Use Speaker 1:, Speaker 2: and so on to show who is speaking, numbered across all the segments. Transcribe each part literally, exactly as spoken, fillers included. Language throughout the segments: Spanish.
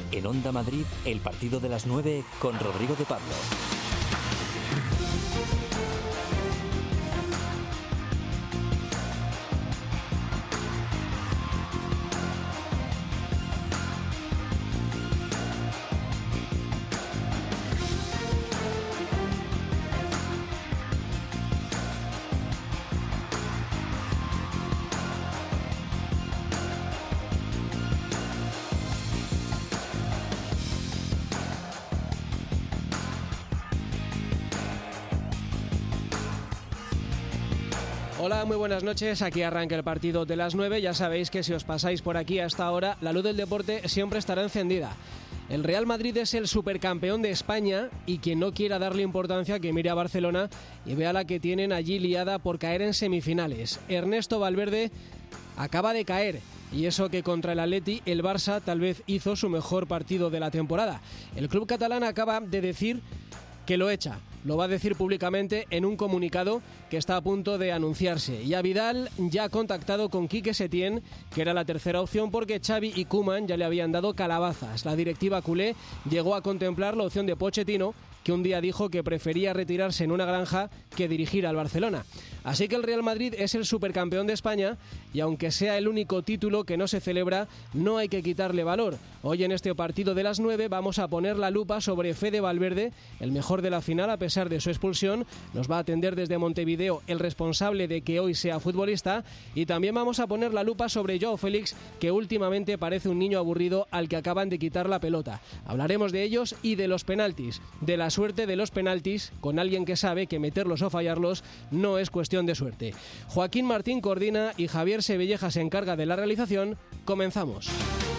Speaker 1: En Onda Madrid, el partido de las nueve con Rodrigo de Pablo.
Speaker 2: Hola, muy buenas noches. Aquí arranca el partido de las nueve. Ya sabéis que si os pasáis por aquí a esta hora, la luz del deporte siempre estará encendida. El Real Madrid es el supercampeón de España y quien no quiera darle importancia que mire a Barcelona y vea la que tienen allí liada por caer en semifinales. Ernesto Valverde acaba de caer. Y eso que contra el Atleti, el Barça tal vez hizo su mejor partido de la temporada. El club catalán acaba de decir que lo echa. Lo va a decir públicamente en un comunicado que está a punto de anunciarse. Y a Vidal ya ha contactado con Quique Setién, que era la tercera opción, porque Xavi y Koeman ya le habían dado calabazas. La directiva culé llegó a contemplar la opción de Pochettino, que un día dijo que prefería retirarse en una granja que dirigir al Barcelona. Así que el Real Madrid es el supercampeón de España y aunque sea el único título que no se celebra, no hay que quitarle valor. Hoy en este partido de las nueve vamos a poner la lupa sobre Fede Valverde, el mejor de la final a pesar de su expulsión. Nos va a atender desde Montevideo el responsable de que hoy sea futbolista y también vamos a poner la lupa sobre Joao Félix, que últimamente parece un niño aburrido al que acaban de quitar la pelota. Hablaremos de ellos y de los penaltis, de la suerte de los penaltis, con alguien que sabe que meterlos o fallarlos no es cuestión de suerte. Joaquín Martín coordina y Javier Sebelleja se encarga de la realización. Comenzamos.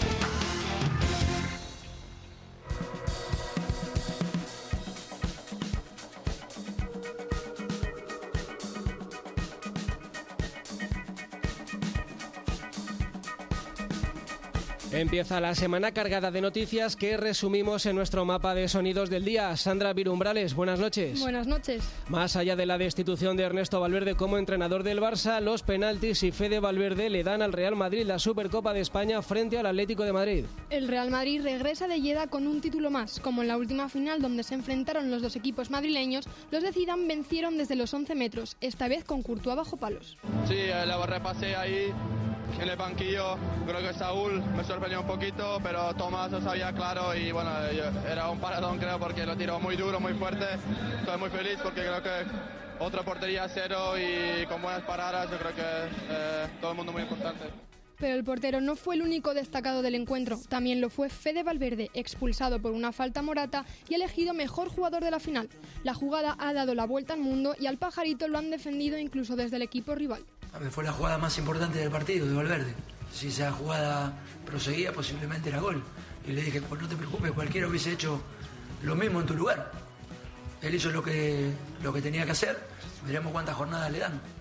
Speaker 2: Empieza la semana cargada de noticias que resumimos en nuestro mapa de sonidos del día. Sandra Virumbrales, buenas noches.
Speaker 3: Buenas noches.
Speaker 2: Más allá de la destitución de Ernesto Valverde como entrenador del Barça, los penaltis y Fede Valverde le dan al Real Madrid la Supercopa de España frente al Atlético de Madrid.
Speaker 3: El Real Madrid regresa de Lleida con un título más, como en la última final donde se enfrentaron los dos equipos madrileños. Los de Zidane vencieron desde los once metros, esta vez con Courtois bajo palos.
Speaker 4: Sí, la repasé ahí en el banquillo, creo que Saúl me sorprendió un poquito, pero Tomás lo sabía claro y bueno, era un paradón creo porque lo tiró muy duro, muy fuerte. Estoy muy feliz porque creo que otra portería cero y con buenas paradas, yo creo que eh, todo el mundo muy importante.
Speaker 3: Pero el portero no fue el único destacado del encuentro, también lo fue Fede Valverde, expulsado por una falta morata y elegido mejor jugador de la final. La jugada ha dado la vuelta al mundo y al pajarito lo han defendido incluso desde el equipo rival.
Speaker 5: Fue la jugada más importante del partido de Valverde. Si esa jugada proseguía, posiblemente era gol. Y le dije, pues no te preocupes, cualquiera hubiese hecho lo mismo en tu lugar. Él hizo lo que, lo que tenía que hacer. Veremos cuántas jornadas le dan.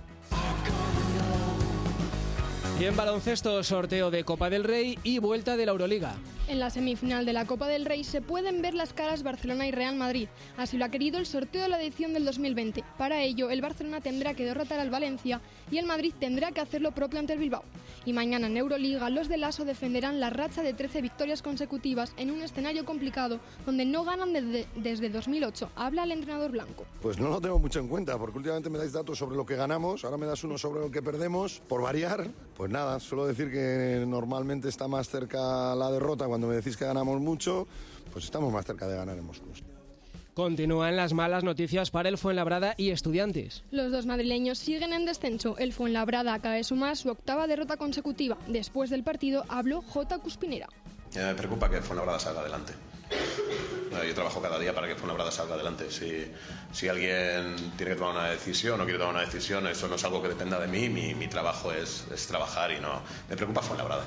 Speaker 2: Y en baloncesto, sorteo de Copa del Rey y vuelta de la Euroliga.
Speaker 3: En la semifinal de la Copa del Rey se pueden ver las caras Barcelona y Real Madrid. Así lo ha querido el sorteo de la edición del dos mil veinte. Para ello, el Barcelona tendrá que derrotar al Valencia y el Madrid tendrá que hacer lo propio ante el Bilbao. Y mañana en Euroliga, los de Lasso defenderán la racha de trece victorias consecutivas en un escenario complicado donde no ganan desde, desde dos mil ocho. Habla el entrenador blanco.
Speaker 6: Pues no lo tengo mucho en cuenta, porque últimamente me dais datos sobre lo que ganamos, ahora me das uno sobre lo que perdemos. Por variar, pues nada, suelo decir que normalmente está más cerca la derrota cuando me decís que ganamos mucho, pues estamos más cerca de ganar en Moscú.
Speaker 2: Continúan las malas noticias para el Fuenlabrada y Estudiantes.
Speaker 3: Los dos madrileños siguen en descenso. El Fuenlabrada acaba de sumar su octava derrota consecutiva. Después del partido habló Jota Cuspinera.
Speaker 7: Eh, me preocupa que el Fuenlabrada salga adelante. Yo trabajo cada día para que Fuenlabrada salga adelante. Si, si alguien tiene que tomar una decisión o quiere tomar una decisión, eso no es algo que dependa de mí. Mi, mi trabajo es, es trabajar y no... Me preocupa Fuenlabrada.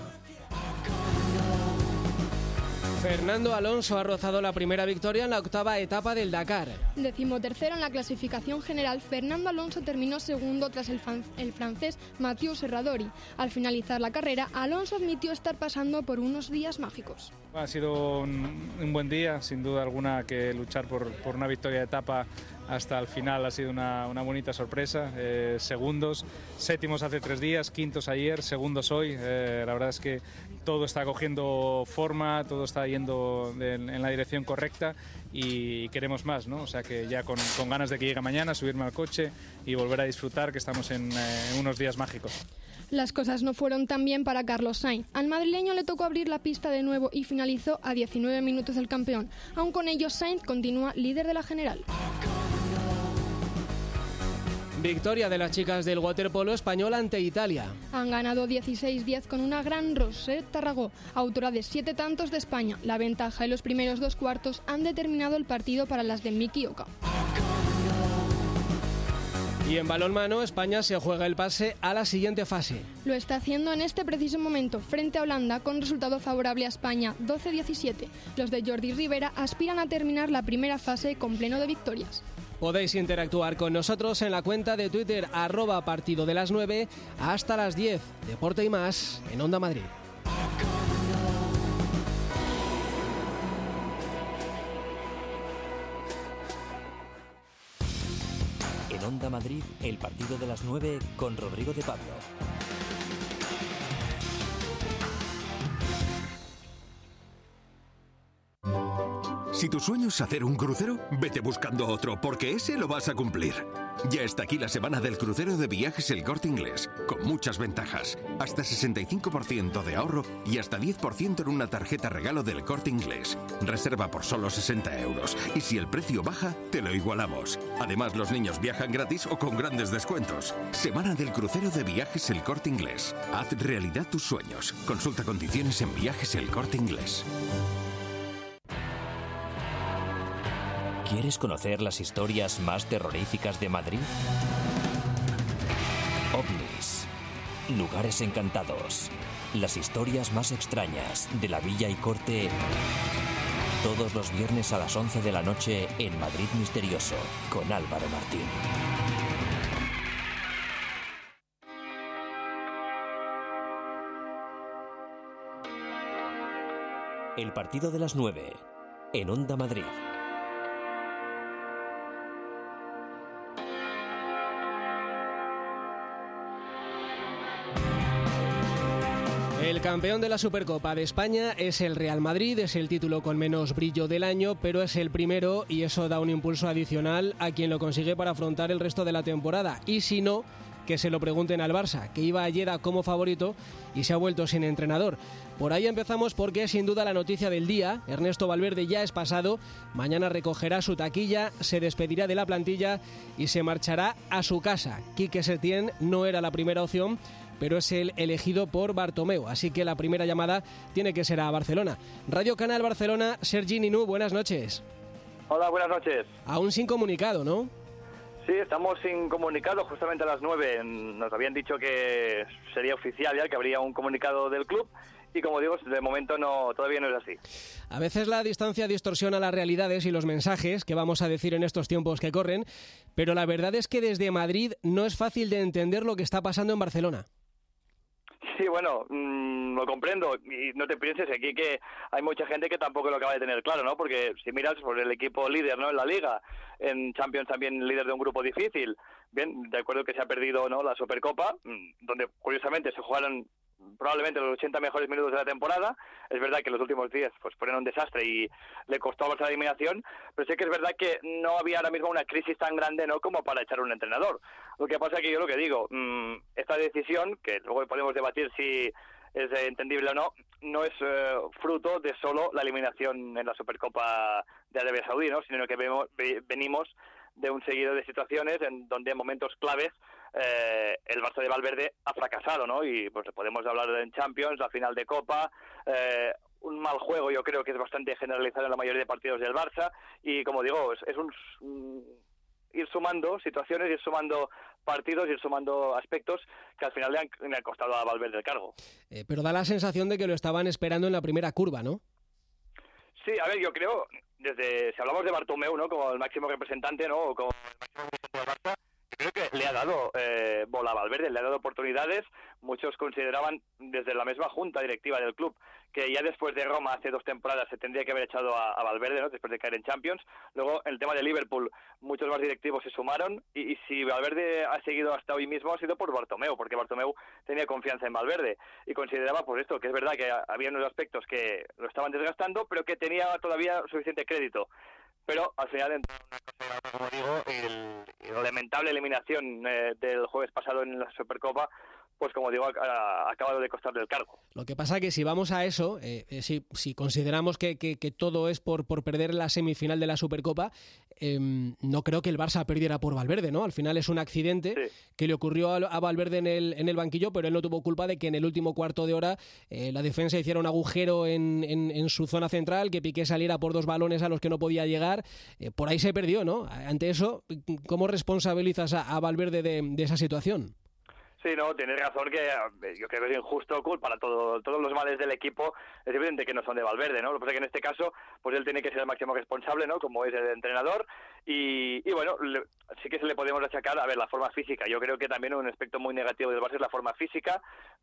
Speaker 2: Fernando Alonso ha rozado la primera victoria en la octava etapa del Dakar.
Speaker 3: Decimotercero en la clasificación general, Fernando Alonso terminó segundo tras el, fan, el francés Mathieu Serradori. Al finalizar la carrera, Alonso admitió estar pasando por unos días mágicos.
Speaker 8: Ha sido un, un buen día, sin duda alguna, que luchar por, por una victoria de etapa hasta el final ha sido una, una bonita sorpresa. Eh, segundos, séptimos hace tres días, quintos ayer, segundos hoy. Eh, la verdad es que, todo está cogiendo forma, todo está yendo de, en la dirección correcta y queremos más, ¿no? O sea que ya con, con ganas de que llegue mañana, subirme al coche y volver a disfrutar, que estamos en, eh, en unos días mágicos.
Speaker 3: Las cosas no fueron tan bien para Carlos Sainz. Al madrileño le tocó abrir la pista de nuevo y finalizó a diecinueve minutos del campeón. Aún con ello, Sainz continúa líder de la general.
Speaker 2: Victoria de las chicas del waterpolo español ante Italia.
Speaker 3: Han ganado dieciséis diez con una gran Roser Tarragó, autora de siete tantos de España. La ventaja en los primeros dos cuartos han determinado el partido para las de Miki Oka.
Speaker 2: Y en balonmano, España se juega el pase a la siguiente fase.
Speaker 3: Lo está haciendo en este preciso momento, frente a Holanda, con resultado favorable a España, doce diecisiete. Los de Jordi Rivera aspiran a terminar la primera fase con pleno de victorias.
Speaker 2: Podéis interactuar con nosotros en la cuenta de Twitter, arroba partido de las nueve, hasta las diez. Deporte y más en Onda Madrid.
Speaker 1: En Onda Madrid, el partido de las nueve con Rodrigo de Pablo.
Speaker 9: Si tu sueño es hacer un crucero, vete buscando otro, porque ese lo vas a cumplir. Ya está aquí la semana del crucero de Viajes El Corte Inglés, con muchas ventajas. Hasta sesenta y cinco por ciento de ahorro y hasta diez por ciento en una tarjeta regalo del Corte Inglés. Reserva por solo sesenta euros. Y si el precio baja, te lo igualamos. Además, los niños viajan gratis o con grandes descuentos. Semana del crucero de Viajes El Corte Inglés. Haz realidad tus sueños. Consulta condiciones en Viajes El Corte Inglés.
Speaker 1: ¿Quieres conocer las historias más terroríficas de Madrid? OVNIs, lugares encantados, las historias más extrañas de la Villa y Corte, todos los viernes a las once de la noche en Madrid Misterioso, con Álvaro Martín. El partido de las nueve, en Onda Madrid.
Speaker 2: El campeón de la Supercopa de España es el Real Madrid, es el título con menos brillo del año, pero es el primero y eso da un impulso adicional a quien lo consigue para afrontar el resto de la temporada. Y si no, que se lo pregunten al Barça, que iba ayer a como favorito y se ha vuelto sin entrenador. Por ahí empezamos porque es sin duda la noticia del día. Ernesto Valverde ya es pasado, mañana recogerá su taquilla, se despedirá de la plantilla y se marchará a su casa. Quique Setién no era la primera opción, pero es el elegido por Bartomeu, así que la primera llamada tiene que ser a Barcelona. Radio Canal Barcelona, Sergi Ninú, buenas noches.
Speaker 10: Hola, buenas noches.
Speaker 2: Aún sin comunicado, ¿no?
Speaker 10: Sí, estamos sin comunicado justamente a las nueve. Nos habían dicho que sería oficial ya, que habría un comunicado del club y como digo, de momento no, todavía no es así.
Speaker 2: A veces la distancia distorsiona las realidades y los mensajes que vamos a decir en estos tiempos que corren, pero la verdad es que desde Madrid no es fácil de entender lo que está pasando en Barcelona.
Speaker 10: Sí, bueno, mmm, lo comprendo y no te pienses aquí que hay mucha gente que tampoco lo acaba de tener claro, ¿no? Porque si miras por el equipo líder, ¿no? En la Liga, en Champions también líder de un grupo difícil. Bien, de acuerdo que se ha perdido, ¿no? La Supercopa, donde curiosamente se jugaron probablemente los ochenta mejores minutos de la temporada. Es verdad que los últimos días pues fueron un desastre y le costó a Barça la eliminación, pero sí que es verdad que no había ahora mismo una crisis tan grande, ¿no? Como para echar un entrenador. Lo que pasa es que yo lo que digo, mmm, esta decisión, que luego podemos debatir si es eh, entendible o no, no es eh, fruto de solo la eliminación en la Supercopa de Arabia Saudí, ¿no? Sino que vemos, ve, venimos de un seguido de situaciones en donde en momentos claves eh, el Barça de Valverde ha fracasado, ¿no? Y pues podemos hablar en Champions, la final de Copa, eh, un mal juego yo creo que es bastante generalizado en la mayoría de partidos del Barça y como digo, es, es un, un ir sumando situaciones, ir sumando partidos, ir sumando aspectos que al final le han, le han costado a Valverde el cargo.
Speaker 2: Eh, pero da la sensación de que lo estaban esperando en la primera curva, ¿no?
Speaker 10: Sí, a ver, yo creo, desde si hablamos de Bartomeu, ¿no? Como el máximo representante, ¿no? O como el máximo representante del Barça, yo creo que le ha dado eh, bola a Valverde, le ha dado oportunidades. Muchos consideraban, desde la misma junta directiva del club, que ya después de Roma, hace dos temporadas, se tendría que haber echado a, a Valverde, ¿no? Después de caer en Champions. Luego, en el tema de Liverpool, muchos más directivos se sumaron, y, y si Valverde ha seguido hasta hoy mismo, ha sido por Bartomeu, porque Bartomeu tenía confianza en Valverde, y consideraba, pues esto, que es verdad que había unos aspectos que lo estaban desgastando, pero que tenía todavía suficiente crédito. Pero al final, entra una cosa, como digo, el, el lamentable eliminación eh, del jueves pasado en la Supercopa, pues como digo, ha, ha acabado de costarle el cargo.
Speaker 2: Lo que pasa que si vamos a eso, eh, eh, si, si consideramos que, que, que todo es por, por perder la semifinal de la Supercopa, eh, no creo que el Barça perdiera por Valverde, ¿no? Al final es un accidente sí. que le ocurrió a, a Valverde en el, en el banquillo, pero él no tuvo culpa de que en el último cuarto de hora eh, la defensa hiciera un agujero en, en, en su zona central, que Piqué saliera por dos balones a los que no podía llegar. Eh, por ahí se perdió, ¿no? Ante eso, ¿cómo responsabilizas a, a Valverde de, de esa situación?
Speaker 10: Sí, no, tienes razón que yo creo que es injusto culpar a todo, todos los males del equipo. Es evidente que no son de Valverde, ¿no? Lo que pasa es que en este caso, pues él tiene que ser el máximo responsable, ¿no? Como es el entrenador. Y, y bueno, le, sí que se le podemos achacar, a ver, la forma física. Yo creo que también un aspecto muy negativo del Barça es la forma física.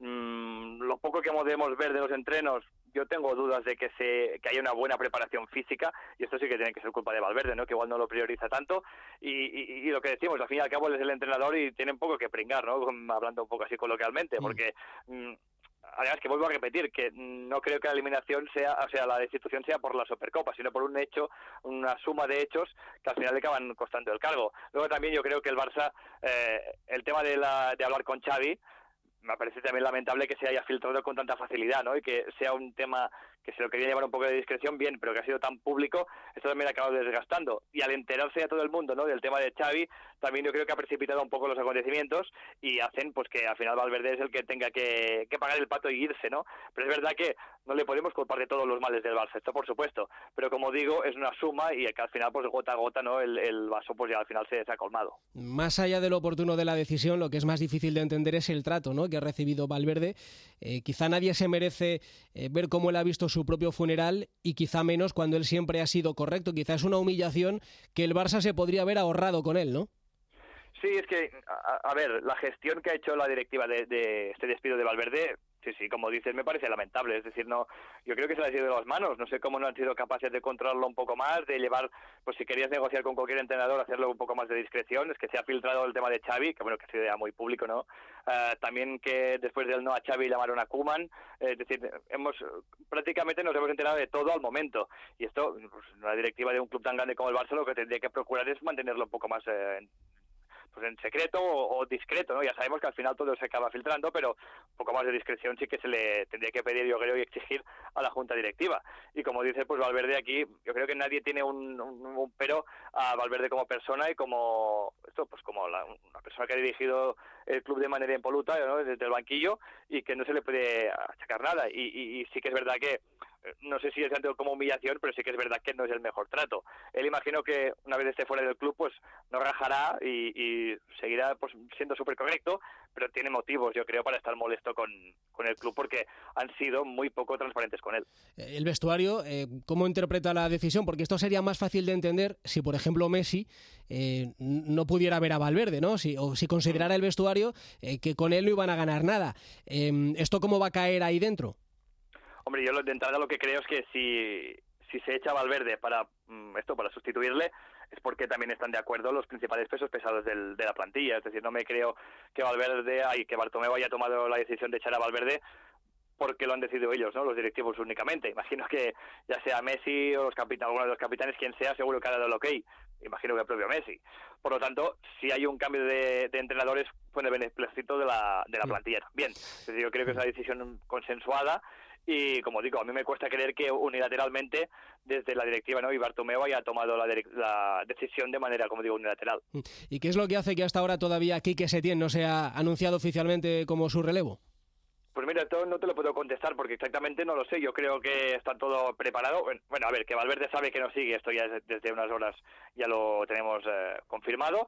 Speaker 10: Mm, lo poco que podemos ver de los entrenos, yo tengo dudas de que se que haya una buena preparación física, y esto sí que tiene que ser culpa de Valverde, ¿no? Que igual no lo prioriza tanto. Y, y, y lo que decimos, al fin y al cabo él es el entrenador y tiene un poco que pringar, ¿no? Hablando un poco así coloquialmente, porque mm, además que vuelvo a repetir que no creo que la eliminación sea, o sea, la destitución sea por la Supercopa, sino por un hecho, una suma de hechos que al final le acaban costando el cargo. Luego también yo creo que el Barça, eh, el tema de, la, de hablar con Xavi, me parece también lamentable que se haya filtrado con tanta facilidad, ¿no? Y que sea un tema que se lo quería llevar un poco de discreción, bien, pero que ha sido tan público, esto también ha acabado desgastando. Y al enterarse ya todo el mundo, ¿no?, del tema de Xavi, también yo creo que ha precipitado un poco los acontecimientos y hacen pues que al final Valverde es el que tenga que, que pagar el pato y irse, ¿no? Pero es verdad que no le podemos culpar de todos los males del Barça, esto por supuesto, pero como digo, es una suma y que al final, pues gota a gota, ¿no?, el, el vaso pues ya al final se, se ha colmado.
Speaker 2: Más allá de lo oportuno de la decisión, lo que es más difícil de entender es el trato, ¿no?, que ha recibido Valverde. Eh, quizá nadie se merece eh, ver cómo él ha visto su propio funeral, y quizá menos cuando él siempre ha sido correcto. Quizá es una humillación que el Barça se podría haber ahorrado con él, ¿no?
Speaker 10: Sí, es que, a, a ver, la gestión que ha hecho la directiva de, de este despido de Valverde, sí, sí, como dices, me parece lamentable. Es decir, no, yo creo que se le ha ido de las manos. No sé cómo no han sido capaces de controlarlo un poco más, de llevar, pues si querías negociar con cualquier entrenador, hacerlo un poco más de discreción. Es que se ha filtrado el tema de Xavi, que bueno, que ha sido ya muy público, ¿no? Uh, también que después del no a Xavi llamaron a Koeman. Eh, es decir, hemos prácticamente nos hemos enterado de todo al momento. Y esto, pues, la directiva de un club tan grande como el Barça, lo que tendría que procurar es mantenerlo un poco más eh, pues en secreto o, o discreto, ¿no? Ya sabemos que al final todo se acaba filtrando, pero un poco más de discreción sí que se le tendría que pedir, yo creo, y exigir a la junta directiva. Y como dice, pues Valverde aquí, yo creo que nadie tiene un, un, un pero a Valverde como persona y como esto, pues como la, una persona que ha dirigido el club de manera impoluta, ¿no?, desde el banquillo, y que no se le puede achacar nada. Y, y, y sí que es verdad que no sé si es tanto como humillación, pero sí que es verdad que no es el mejor trato. Él, imagino que una vez esté fuera del club, pues no rajará y, y seguirá pues siendo súper correcto, pero tiene motivos, yo creo, para estar molesto con, con el club, porque han sido muy poco transparentes con él.
Speaker 2: El vestuario, eh, ¿cómo interpreta la decisión? Porque esto sería más fácil de entender si, por ejemplo, Messi eh, no pudiera ver a Valverde, ¿no? Si, o si considerara el vestuario eh, que con él no iban a ganar nada. Eh, ¿Esto cómo va a caer ahí dentro?
Speaker 10: Hombre, yo de entrada lo que creo es que si, si se echa Valverde para esto, para sustituirle, es porque también están de acuerdo los principales pesos pesados del, de la plantilla. Es decir, no me creo que Valverde y que Bartomeu haya tomado la decisión de echar a Valverde porque lo han decidido ellos, ¿no?, los directivos únicamente. Imagino que ya sea Messi o los capitanes, alguno de los capitanes, quien sea, seguro que ha dado el ok. Imagino que el propio Messi. Por lo tanto, si hay un cambio de, de entrenadores, fue en el beneplácito de la, de la plantilla. Bien, es decir, yo creo que es una decisión consensuada. Y, como digo, a mí me cuesta creer que unilateralmente desde la directiva, ¿no?, y Bartomeu haya tomado la, la decisión de manera, como digo, unilateral.
Speaker 2: ¿Y qué es lo que hace que hasta ahora todavía Quique Setién no se ha anunciado oficialmente como su relevo?
Speaker 10: Pues mira, esto no te lo puedo contestar porque exactamente no lo sé. Yo creo que está todo preparado. Bueno, a ver, que Valverde sabe que no sigue, esto ya desde unas horas ya lo tenemos eh, confirmado.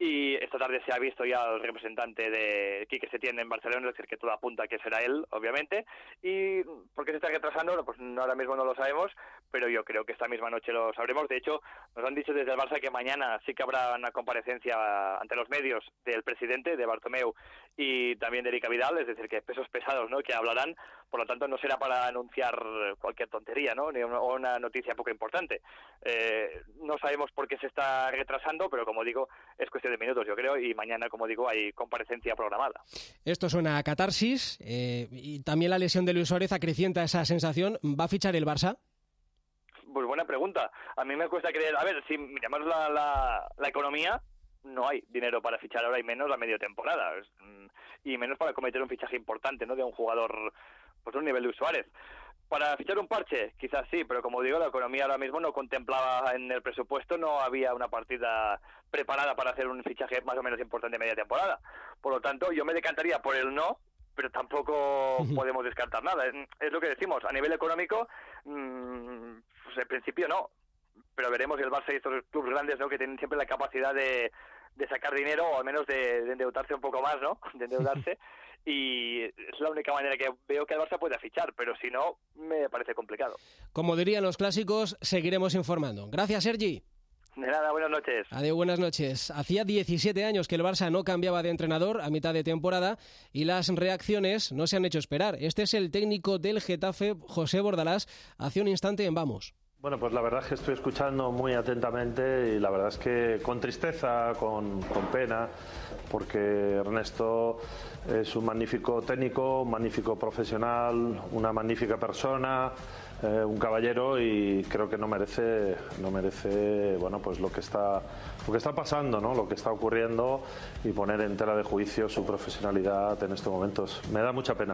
Speaker 10: Y esta tarde se ha visto ya el representante de Quique Setién en Barcelona, es decir, que todo apunta a que será él, obviamente. ¿Y por qué se está retrasando? Pues ahora mismo no lo sabemos, pero yo creo que esta misma noche lo sabremos. De hecho, nos han dicho desde el Barça que mañana sí que habrá una comparecencia ante los medios del presidente, de Bartomeu, y también de Erika Vidal, es decir, que pesos pesados, ¿no?, que hablarán. Por lo tanto, no será para anunciar cualquier tontería, ¿no?, ni una, una noticia poco importante. Eh, no sabemos por qué se está retrasando, pero como digo, es cuestión de minutos, yo creo, y mañana, como digo, hay comparecencia programada.
Speaker 2: Esto suena a catarsis, eh, y también la lesión de Luis Suárez acrecienta esa sensación. ¿Va a fichar el Barça?
Speaker 10: Pues buena pregunta. A mí me cuesta creer. A ver, si miramos la, la, la economía, no hay dinero para fichar ahora y menos a medio temporada. Y menos para cometer un fichaje importante, ¿no?, de un jugador pues de un nivel de Luis Suárez. Para fichar un parche, quizás sí, pero como digo, la economía ahora mismo no contemplaba en el presupuesto, no había una partida preparada para hacer un fichaje más o menos importante a media temporada. Por lo tanto, yo me decantaría por el no, pero tampoco podemos descartar nada. Es, es lo que decimos, a nivel económico, mmm, pues en principio no, pero veremos el Barça y estos clubes grandes, ¿no?, que tienen siempre la capacidad de, de sacar dinero, o al menos de, de endeudarse un poco más, ¿no?, de endeudarse. Y es la única manera que veo que el Barça pueda fichar, pero si no, me parece complicado.
Speaker 2: Como dirían los clásicos, seguiremos informando. Gracias, Sergi.
Speaker 10: De nada, buenas noches.
Speaker 2: Adiós, buenas noches. Hacía diecisiete años que el Barça no cambiaba de entrenador a mitad de temporada y las reacciones no se han hecho esperar. Este es el técnico del Getafe, José Bordalás, hace un instante en Vamos.
Speaker 11: Bueno, pues la verdad es que estoy escuchando muy atentamente y la verdad es que con tristeza, con, con pena, porque Ernesto es un magnífico técnico, un magnífico profesional, una magnífica persona, eh, un caballero, y creo que no merece, no merece, bueno, pues lo que está, lo que está pasando, ¿no?, lo que está ocurriendo, y poner en tela de juicio su profesionalidad en estos momentos. Me da mucha pena.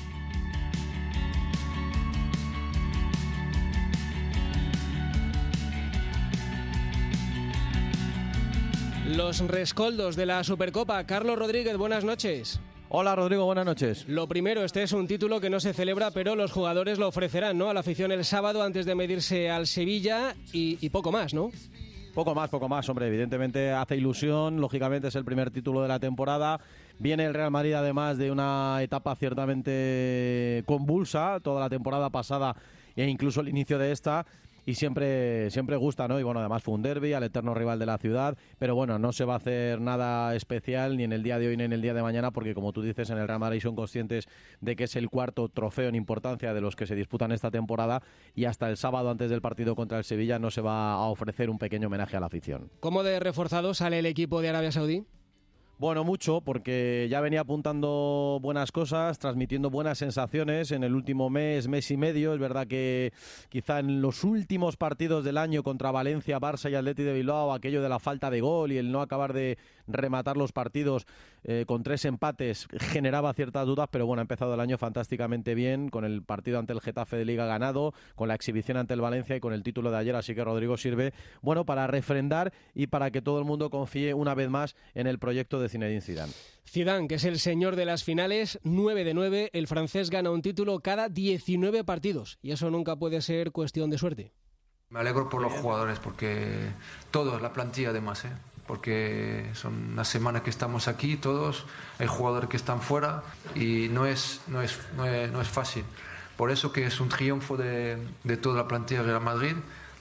Speaker 2: Los rescoldos de la Supercopa. Carlos Rodríguez, buenas noches.
Speaker 12: Hola Rodrigo, buenas noches.
Speaker 2: Lo primero, este es un título que no se celebra, pero los jugadores lo ofrecerán, ¿no?, a la afición el sábado antes de medirse al Sevilla y, y poco más, ¿no?
Speaker 12: Poco más, poco más, hombre. Evidentemente hace ilusión, lógicamente es el primer título de la temporada. Viene el Real Madrid además de una etapa ciertamente convulsa, toda la temporada pasada e incluso el inicio de esta. Y siempre, siempre gusta, ¿no? Y bueno, además fue un derbi al eterno rival de la ciudad, pero bueno, no se va a hacer nada especial ni en el día de hoy ni en el día de mañana, porque como tú dices, en el Real Madrid son conscientes de que es el cuarto trofeo en importancia de los que se disputan esta temporada, y hasta el sábado antes del partido contra el Sevilla no se va a ofrecer un pequeño homenaje a la afición.
Speaker 2: ¿Cómo de reforzado sale el equipo de Arabia Saudí?
Speaker 12: Bueno, mucho, porque ya venía apuntando buenas cosas, transmitiendo buenas sensaciones en el último mes, mes y medio. Es verdad que quizá en los últimos partidos del año contra Valencia, Barça y Atleti de Bilbao, aquello de la falta de gol y el no acabar de rematar los partidos eh, con tres empates generaba ciertas dudas, pero bueno, ha empezado el año fantásticamente bien, con el partido ante el Getafe de Liga ganado, con la exhibición ante el Valencia y con el título de ayer, así que Rodrigo sirve, bueno, para refrendar y para que todo el mundo confíe una vez más en el proyecto de Zinedine Zidane.
Speaker 2: Zidane, que es el señor de las finales, nueve de nueve, el francés gana un título cada diecinueve partidos, y eso nunca puede ser cuestión de suerte.
Speaker 13: Me alegro por los jugadores, porque todos, la plantilla además, ¿eh? porque son una semana que estamos aquí todos, hay jugadores que están fuera y no es, no es, no es, no es fácil. Por eso que es un triunfo de, de toda la plantilla de Real Madrid,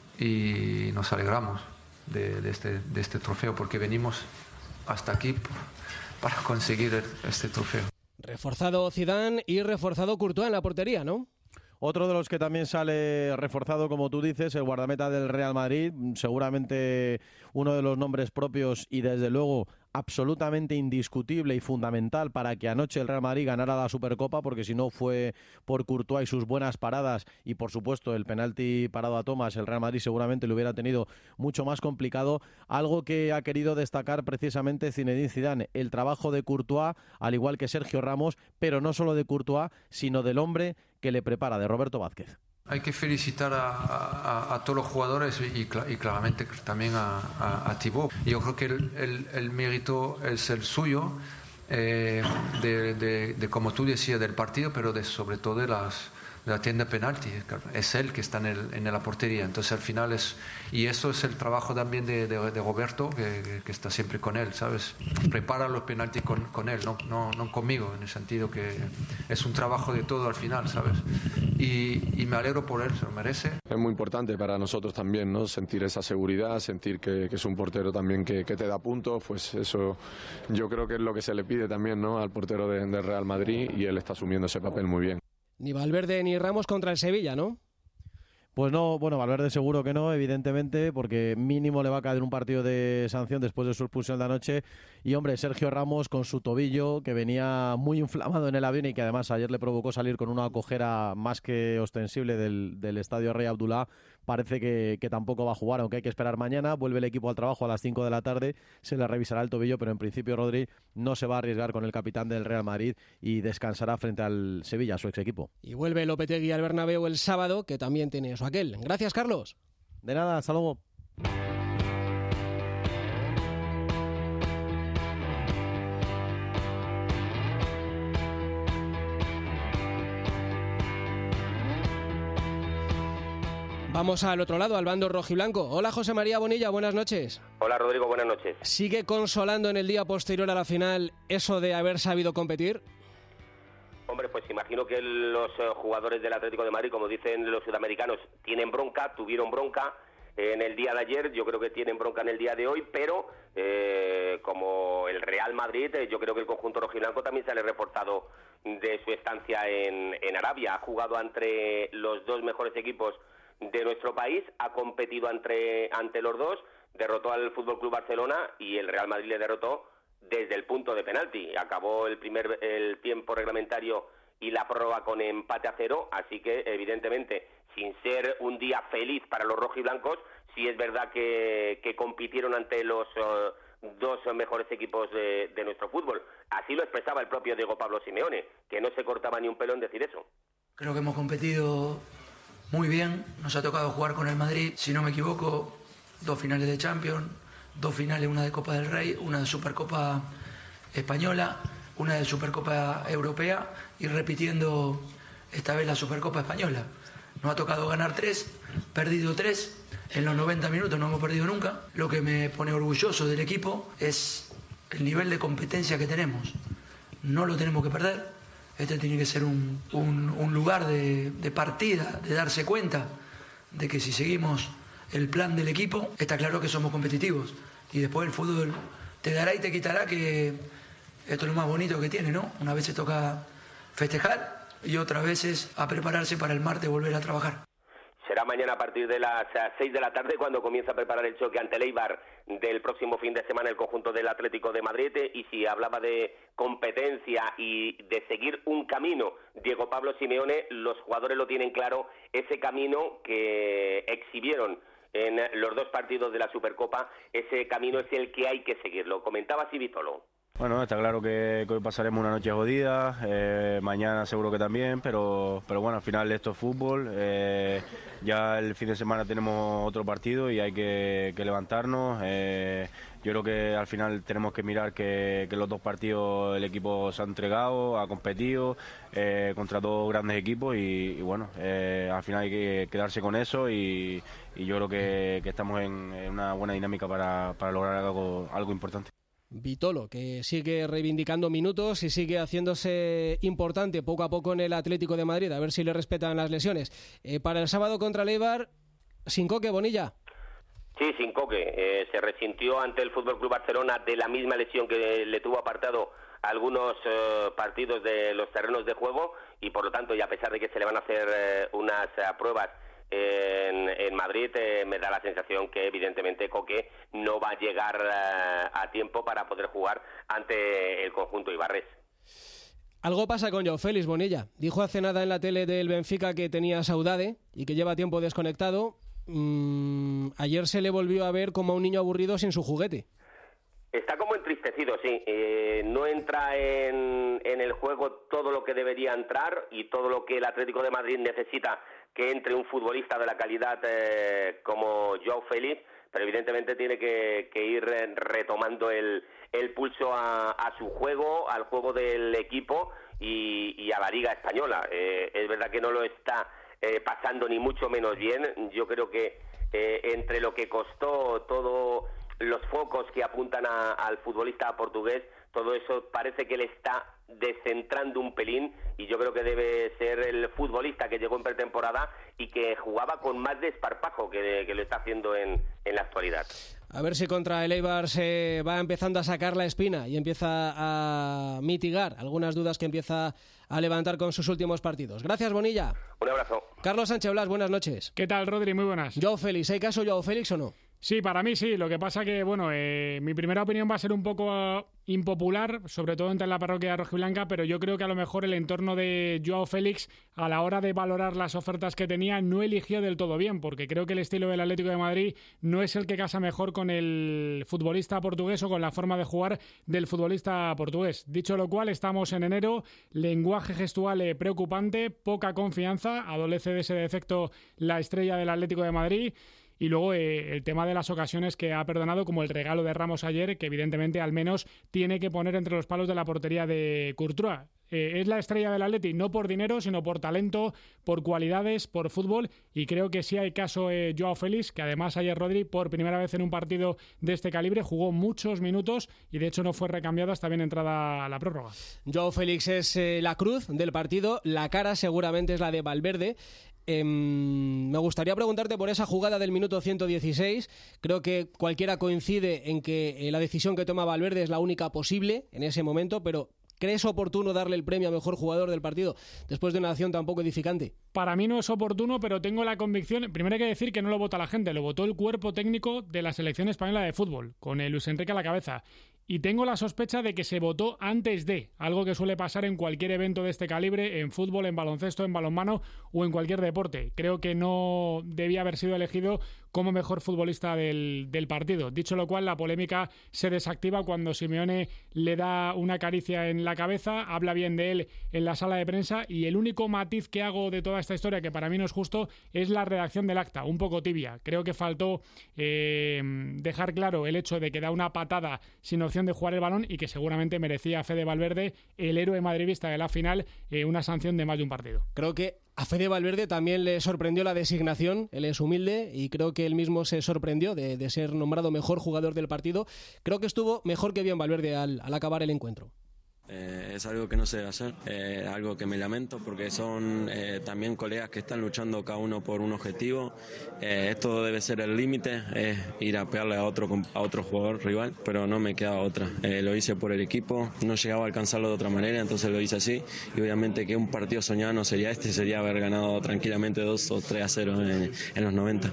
Speaker 13: y nos alegramos de, de, este, de este trofeo, porque venimos hasta aquí para conseguir este trofeo.
Speaker 2: Reforzado Zidane y reforzado Courtois en la portería, ¿no?
Speaker 12: Otro de los que también sale reforzado, como tú dices, el guardameta del Real Madrid, seguramente uno de los nombres propios y desde luego absolutamente indiscutible y fundamental para que anoche el Real Madrid ganara la Supercopa, porque si no fue por Courtois y sus buenas paradas y por supuesto el penalti parado a Thomas, el Real Madrid seguramente lo hubiera tenido mucho más complicado. Algo que ha querido destacar precisamente Zinedine Zidane, el trabajo de Courtois, al igual que Sergio Ramos, pero no solo de Courtois, sino del hombre que le prepara, de Roberto Vázquez.
Speaker 13: Hay que felicitar a, a, a todos los jugadores y, y claramente también a, a, a Thibaut. Yo creo que el, el, el mérito es el suyo, eh, de, de, de, como tú decías, del partido, pero de, sobre todo de las, atiende penalti, es él que está en, el, en la portería, entonces al final es, y eso es el trabajo también de, de, de Roberto, que, que, que está siempre con él, ¿sabes? Prepara los penaltis con, con él, no, no, no conmigo, en el sentido que es un trabajo de todo al final, ¿sabes? Y, y me alegro por él, se lo merece.
Speaker 14: Es muy importante para nosotros también, ¿no? Sentir esa seguridad, sentir que, que es un portero también que, que te da puntos, pues eso yo creo que es lo que se le pide también, ¿no? Al portero de, de Real Madrid, y él está asumiendo ese papel muy bien.
Speaker 2: Ni Valverde ni Ramos contra el Sevilla, ¿no?
Speaker 12: Pues no, bueno, Valverde seguro que no, evidentemente, porque mínimo le va a caer un partido de sanción después de su expulsión de anoche. Y, hombre, Sergio Ramos con su tobillo, que venía muy inflamado en el avión y que además ayer le provocó salir con una cojera más que ostensible del, del estadio Rey Abdullah, parece que, que tampoco va a jugar, aunque hay que esperar mañana. Vuelve el equipo al trabajo a las cinco de la tarde, se le revisará el tobillo, pero en principio Rodri no se va a arriesgar con el capitán del Real Madrid y descansará frente al Sevilla, su ex equipo.
Speaker 2: Y vuelve Lopetegui al Bernabéu el sábado, que también tiene su aquel. Gracias, Carlos.
Speaker 12: De nada, hasta luego.
Speaker 2: Vamos al otro lado, al bando rojiblanco. Hola, José María Bonilla, buenas noches.
Speaker 15: Hola, Rodrigo, buenas noches.
Speaker 2: ¿Sigue consolando en el día posterior a la final eso de haber sabido competir?
Speaker 15: Hombre, pues imagino que los jugadores del Atlético de Madrid, como dicen los sudamericanos, tienen bronca, tuvieron bronca en el día de ayer, yo creo que tienen bronca en el día de hoy, pero eh, como el Real Madrid, eh, yo creo que el conjunto rojiblanco también se le ha reportado de su estancia en, en Arabia. Ha jugado entre los dos mejores equipos de nuestro país, ha competido entre, ante los dos, derrotó al F C Barcelona y el Real Madrid le derrotó desde el punto de penalti. Acabó el primer el tiempo reglamentario y la prórroga con empate a cero, así que evidentemente, sin ser un día feliz para los rojiblancos, sí es verdad que, que compitieron ante los uh, dos mejores equipos de, de nuestro fútbol. Así lo expresaba el propio Diego Pablo Simeone, que no se cortaba ni un pelo en decir eso.
Speaker 5: Creo que hemos competido muy bien, nos ha tocado jugar con el Madrid, si no me equivoco, dos finales de Champions, dos finales, una de Copa del Rey, una de Supercopa Española, una de Supercopa Europea y repitiendo esta vez la Supercopa Española. Nos ha tocado ganar tres, perdido tres, en los noventa minutos no hemos perdido nunca. Lo que me pone orgulloso del equipo es el nivel de competencia que tenemos. No lo tenemos que perder. Este tiene que ser un, un, un lugar de, de partida, de darse cuenta de que si seguimos el plan del equipo, está claro que somos competitivos. Y después el fútbol te dará y te quitará, que esto es lo más bonito que tiene, ¿no? Una vez se toca festejar y otras veces a prepararse para el martes volver a trabajar.
Speaker 15: Será mañana a partir de las seis de la tarde cuando comienza a preparar el choque ante el Eibar del próximo fin de semana el conjunto del Atlético de Madrid. Y si hablaba de competencia y de seguir un camino, Diego Pablo Simeone, los jugadores lo tienen claro, ese camino que exhibieron en los dos partidos de la Supercopa, ese camino es el que hay que seguir. Lo comentaba así Vitolo.
Speaker 16: Bueno, está claro que, que hoy pasaremos una noche jodida, eh, mañana seguro que también, pero, pero bueno, al final esto es fútbol, eh, ya el fin de semana tenemos otro partido y hay que, que levantarnos. Eh, yo creo que al final tenemos que mirar que, que los dos partidos el equipo se ha entregado, ha competido eh, contra dos grandes equipos y, y bueno, eh, al final hay que quedarse con eso y, y yo creo que, que estamos en, en una buena dinámica para, para lograr algo, algo importante.
Speaker 2: Vitolo, que sigue reivindicando minutos y sigue haciéndose importante poco a poco en el Atlético de Madrid, a ver si le respetan las lesiones. Eh, para el sábado contra el Eibar, sin Coque, Bonilla.
Speaker 15: Sí, sin Coque. Eh, se resintió ante el F C Barcelona de la misma lesión que le tuvo apartado algunos eh, partidos de los terrenos de juego y por lo tanto, y a pesar de que se le van a hacer eh, unas eh, pruebas En, en Madrid, eh, me da la sensación que evidentemente Coque no va a llegar eh, a tiempo para poder jugar ante el conjunto ibarrés.
Speaker 2: Algo pasa con Joao Félix, Bonilla. Dijo hace nada en la tele del Benfica que tenía saudade y que lleva tiempo desconectado. Mm, ayer se le volvió a ver como a un niño aburrido sin su juguete.
Speaker 15: Está como entristecido, sí. Eh, no entra en, en el juego todo lo que debería entrar y todo lo que el Atlético de Madrid necesita que entre un futbolista de la calidad eh, como Joao Félix, pero evidentemente tiene que, que ir retomando el, el pulso a, a su juego, al juego del equipo y, y a la Liga Española. Eh, es verdad que no lo está eh, pasando ni mucho menos bien. Yo creo que eh, entre lo que costó todos los focos que apuntan a, al futbolista portugués, todo eso parece que le está descentrando un pelín, y yo creo que debe ser el futbolista que llegó en pretemporada y que jugaba con más desparpajo que, que lo está haciendo en, en la actualidad.
Speaker 2: A ver si contra el Eibar se va empezando a sacar la espina y empieza a mitigar algunas dudas que empieza a levantar con sus últimos partidos. Gracias, Bonilla.
Speaker 15: Un abrazo.
Speaker 2: Carlos Sánchez Blas, buenas noches.
Speaker 17: ¿Qué tal, Rodri? Muy buenas.
Speaker 2: Joao Félix, ¿hay caso Joao Félix o no?
Speaker 17: Sí, para mí sí. Lo que pasa que, bueno, eh, mi primera opinión va a ser un poco uh, impopular, sobre todo entre la parroquia rojiblanca, pero yo creo que a lo mejor el entorno de Joao Félix, a la hora de valorar las ofertas que tenía, no eligió del todo bien, porque creo que el estilo del Atlético de Madrid no es el que casa mejor con el futbolista portugués o con la forma de jugar del futbolista portugués. Dicho lo cual, estamos en enero, lenguaje gestual eh, preocupante, poca confianza, adolece de ese defecto la estrella del Atlético de Madrid. Y luego eh, el tema de las ocasiones que ha perdonado, como el regalo de Ramos ayer, que evidentemente al menos tiene que poner entre los palos de la portería de Courtois. Eh, es la estrella del Atleti, no por dinero, sino por talento, por cualidades, por fútbol, y creo que sí hay caso eh, Joao Félix, que además ayer Rodri, por primera vez en un partido de este calibre, jugó muchos minutos y de hecho no fue recambiado hasta bien entrada la prórroga.
Speaker 2: Joao Félix es eh, la cruz del partido, la cara seguramente es la de Valverde. Eh, me gustaría preguntarte por esa jugada del minuto ciento dieciséis. Creo que cualquiera coincide en que eh, la decisión que toma Valverde es la única posible en ese momento, pero ¿crees oportuno darle el premio a mejor jugador del partido después de una acción tan poco edificante?
Speaker 17: Para mí no es oportuno, pero tengo la convicción... Primero hay que decir que no lo vota la gente, lo votó el cuerpo técnico de la selección española de fútbol, con el Luis Enrique a la cabeza. Y tengo la sospecha de que se votó antes de, algo que suele pasar en cualquier evento de este calibre, en fútbol, en baloncesto, en balonmano o en cualquier deporte. Creo que no debía haber sido elegido como mejor futbolista del, del partido. Dicho lo cual, la polémica se desactiva cuando Simeone le da una caricia en la cabeza, habla bien de él en la sala de prensa, y el único matiz que hago de toda esta historia, que para mí no es justo, es la redacción del acta, un poco tibia. Creo que faltó eh, dejar claro el hecho de que da una patada sin opción de jugar el balón y que seguramente merecía a Fede Valverde, el héroe madridista de la final, eh, una sanción de más de un partido.
Speaker 2: Creo que a Fede Valverde también le sorprendió la designación, él es humilde y creo que él mismo se sorprendió de, de ser nombrado mejor jugador del partido. Creo que estuvo mejor que bien Valverde al, al acabar el encuentro.
Speaker 18: Eh, es algo que no se debe hacer, eh, algo que me lamento porque son eh, también colegas que están luchando cada uno por un objetivo. Eh, esto debe ser el límite, es ir a pegarle a otro, a otro jugador rival, pero no me queda otra. Eh, lo hice por el equipo, no llegaba a alcanzarlo de otra manera, entonces lo hice así, y obviamente que un partido soñado no sería este, sería haber ganado tranquilamente dos o tres a cero en, en los noventa.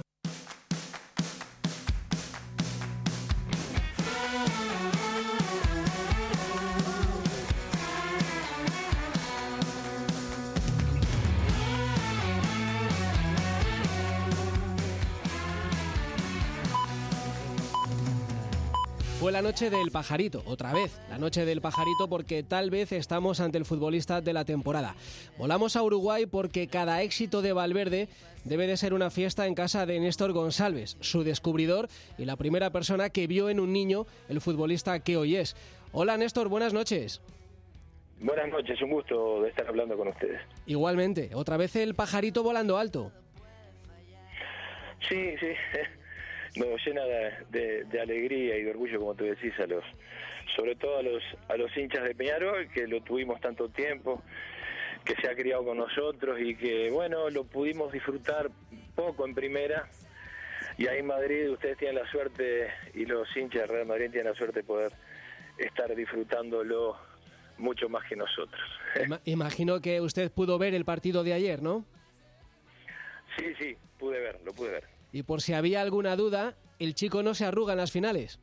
Speaker 2: Fue la noche del pajarito, otra vez, la noche del pajarito, porque tal vez estamos ante el futbolista de la temporada. Volamos a Uruguay porque cada éxito de Valverde debe de ser una fiesta en casa de Néstor González, su descubridor y la primera persona que vio en un niño el futbolista que hoy es. Hola Néstor, buenas noches.
Speaker 19: Buenas noches, un gusto de estar hablando con ustedes.
Speaker 2: Igualmente, otra vez el pajarito volando alto.
Speaker 19: Sí, sí. Nos llena de, de, de alegría y de orgullo, como tú decís, a los, sobre todo a los a los hinchas de Peñarol, que lo tuvimos tanto tiempo, que se ha criado con nosotros y que, bueno, lo pudimos disfrutar poco en primera. Y ahí en Madrid ustedes tienen la suerte, y los hinchas de Real Madrid tienen la suerte de poder estar disfrutándolo mucho más que nosotros.
Speaker 2: Imagino que usted pudo ver el partido de ayer, ¿no?
Speaker 19: Sí, sí, pude ver, lo pude ver.
Speaker 2: Y por si había alguna duda, el chico no se arruga en las finales.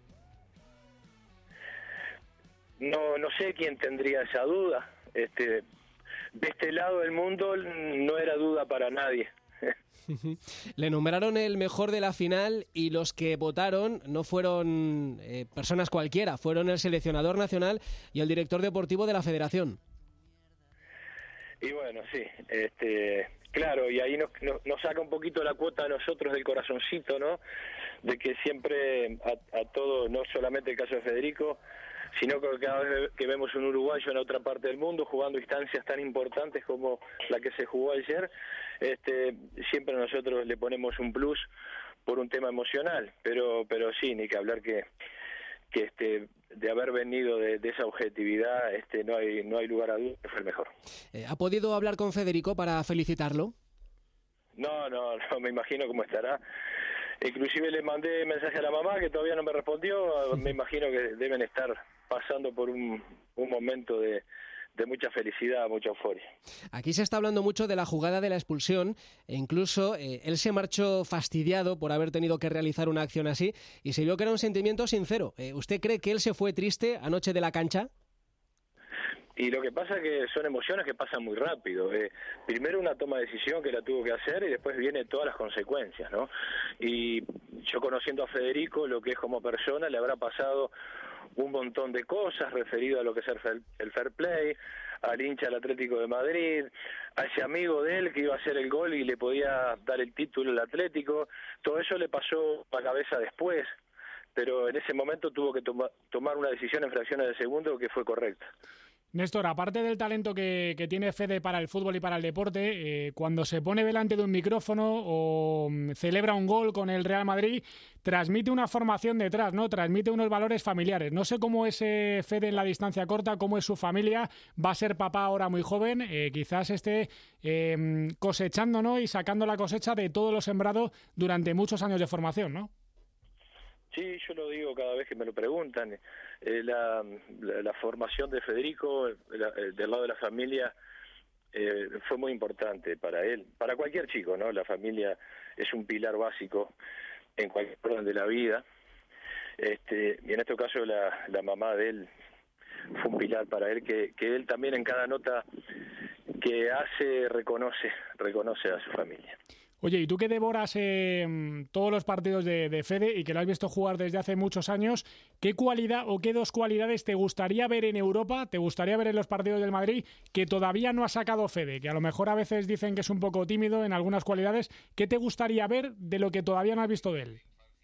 Speaker 19: No, no sé quién tendría esa duda. Este, de este lado del mundo no era duda para nadie.
Speaker 2: Le nombraron el mejor de la final y los que votaron no fueron eh, personas cualquiera, fueron el seleccionador nacional y el director deportivo de la federación.
Speaker 19: Y bueno, sí, este, Claro, y ahí nos, nos, nos saca un poquito la cuota a nosotros del corazoncito, ¿no? De que siempre a, a todo, no solamente el caso de Federico, sino que cada vez que vemos un uruguayo en otra parte del mundo jugando instancias tan importantes como la que se jugó ayer, este, siempre nosotros le ponemos un plus por un tema emocional, pero pero sí, ni que hablar que que este de haber venido de, de esa objetividad, este no hay no hay lugar a dudas que fue el mejor.
Speaker 2: Eh, ¿Ha podido hablar con Federico para felicitarlo?
Speaker 19: No, no, no me imagino cómo estará. Inclusive le mandé mensaje a la mamá que todavía no me respondió. Me imagino que deben estar pasando por un, un momento de, de mucha felicidad, mucha euforia.
Speaker 2: Aquí se está hablando mucho de la jugada de la expulsión e incluso eh, él se marchó fastidiado por haber tenido que realizar una acción así y se vio que era un sentimiento sincero. Eh, ¿Usted cree que él se fue triste anoche de la cancha?
Speaker 19: Y lo que pasa es que son emociones que pasan muy rápido. Eh, primero una toma de decisión que la tuvo que hacer y después vienen todas las consecuencias, ¿no? Y yo conociendo a Federico, lo que es como persona, le habrá pasado un montón de cosas referido a lo que es el, el fair play, al hincha del Atlético de Madrid, a ese amigo de él que iba a hacer el gol y le podía dar el título al Atlético. Todo eso le pasó a la cabeza después, pero en ese momento tuvo que toma, tomar una decisión en fracciones de segundo que fue correcta.
Speaker 17: Néstor, aparte del talento que, que tiene Fede para el fútbol y para el deporte, eh, cuando se pone delante de un micrófono o um, celebra un gol con el Real Madrid, transmite una formación detrás, ¿no? Transmite unos valores familiares. No sé cómo es eh, Fede en la distancia corta, cómo es su familia. Va a ser papá ahora muy joven, eh, quizás esté eh, cosechando, ¿no? Y sacando la cosecha de todo lo sembrado durante muchos años de formación, ¿no?
Speaker 19: Sí, yo lo digo cada vez que me lo preguntan. Eh, la, la, la formación de Federico, la, del lado de la familia, eh, fue muy importante para él, para cualquier chico, ¿no? La familia es un pilar básico en cualquier orden de la vida. Este, y en este caso la, la mamá de él fue un pilar para él, que, que él también en cada nota que hace reconoce, reconoce a su familia.
Speaker 17: Oye, y tú que devoras eh, todos los partidos de, de Fede y que lo has visto jugar desde hace muchos años, ¿qué cualidad o qué dos cualidades te gustaría ver en Europa, te gustaría ver en los partidos del Madrid que todavía no ha sacado Fede? Que a lo mejor a veces dicen que es un poco tímido en algunas cualidades. ¿Qué te gustaría ver de lo que todavía no has visto de él?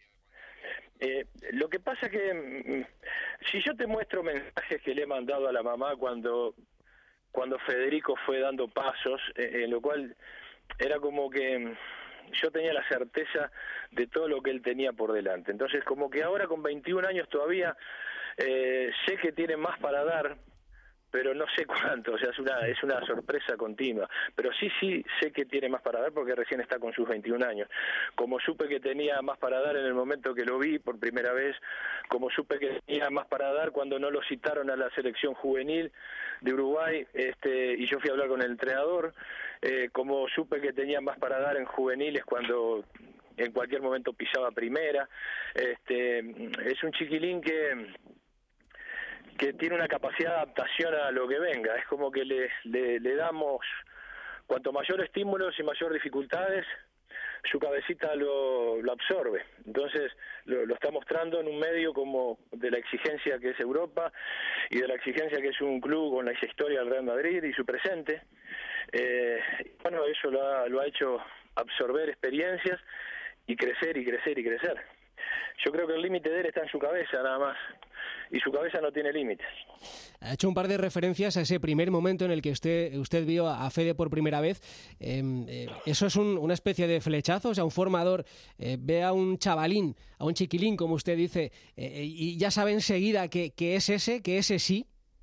Speaker 19: Eh, lo que pasa que si yo te muestro mensajes que le he mandado a la mamá cuando, cuando Federico fue dando pasos, eh, en lo cual era como que yo tenía la certeza de todo lo que él tenía por delante. Entonces, como que ahora con veintiún años todavía eh, sé que tiene más para dar, pero no sé cuánto, o sea, es una es una sorpresa continua. Pero sí, sí sé que tiene más para dar porque recién está con sus veintiún años. Como supe que tenía más para dar en el momento que lo vi por primera vez, como supe que tenía más para dar cuando no lo citaron a la selección juvenil de Uruguay, este, y yo fui a hablar con el entrenador, eh, como supe que tenía más para dar en juveniles cuando en cualquier momento pisaba primera. Este, es un chiquilín que que tiene una capacidad de adaptación a lo que venga. Es como que le, le, le damos, cuanto mayor estímulos y mayor dificultades, su cabecita lo, lo absorbe. Entonces lo, lo está mostrando en un medio como de la exigencia que es Europa y de la exigencia que es un club con la historia del Real Madrid y su presente. Eh, bueno, eso lo ha, lo ha hecho absorber experiencias y crecer y crecer y crecer. Yo creo que el límite de él está en su cabeza nada más, y su cabeza no tiene límites.
Speaker 2: Ha hecho un par de referencias a ese primer momento en el que usted usted vio a Fede por primera vez. Eh, eh, ¿Eso es un, una especie de flechazo? O sea, un formador eh, ve a un chavalín, a un chiquilín, como usted dice, eh, y ya sabe enseguida que, que es ese, que ese sí.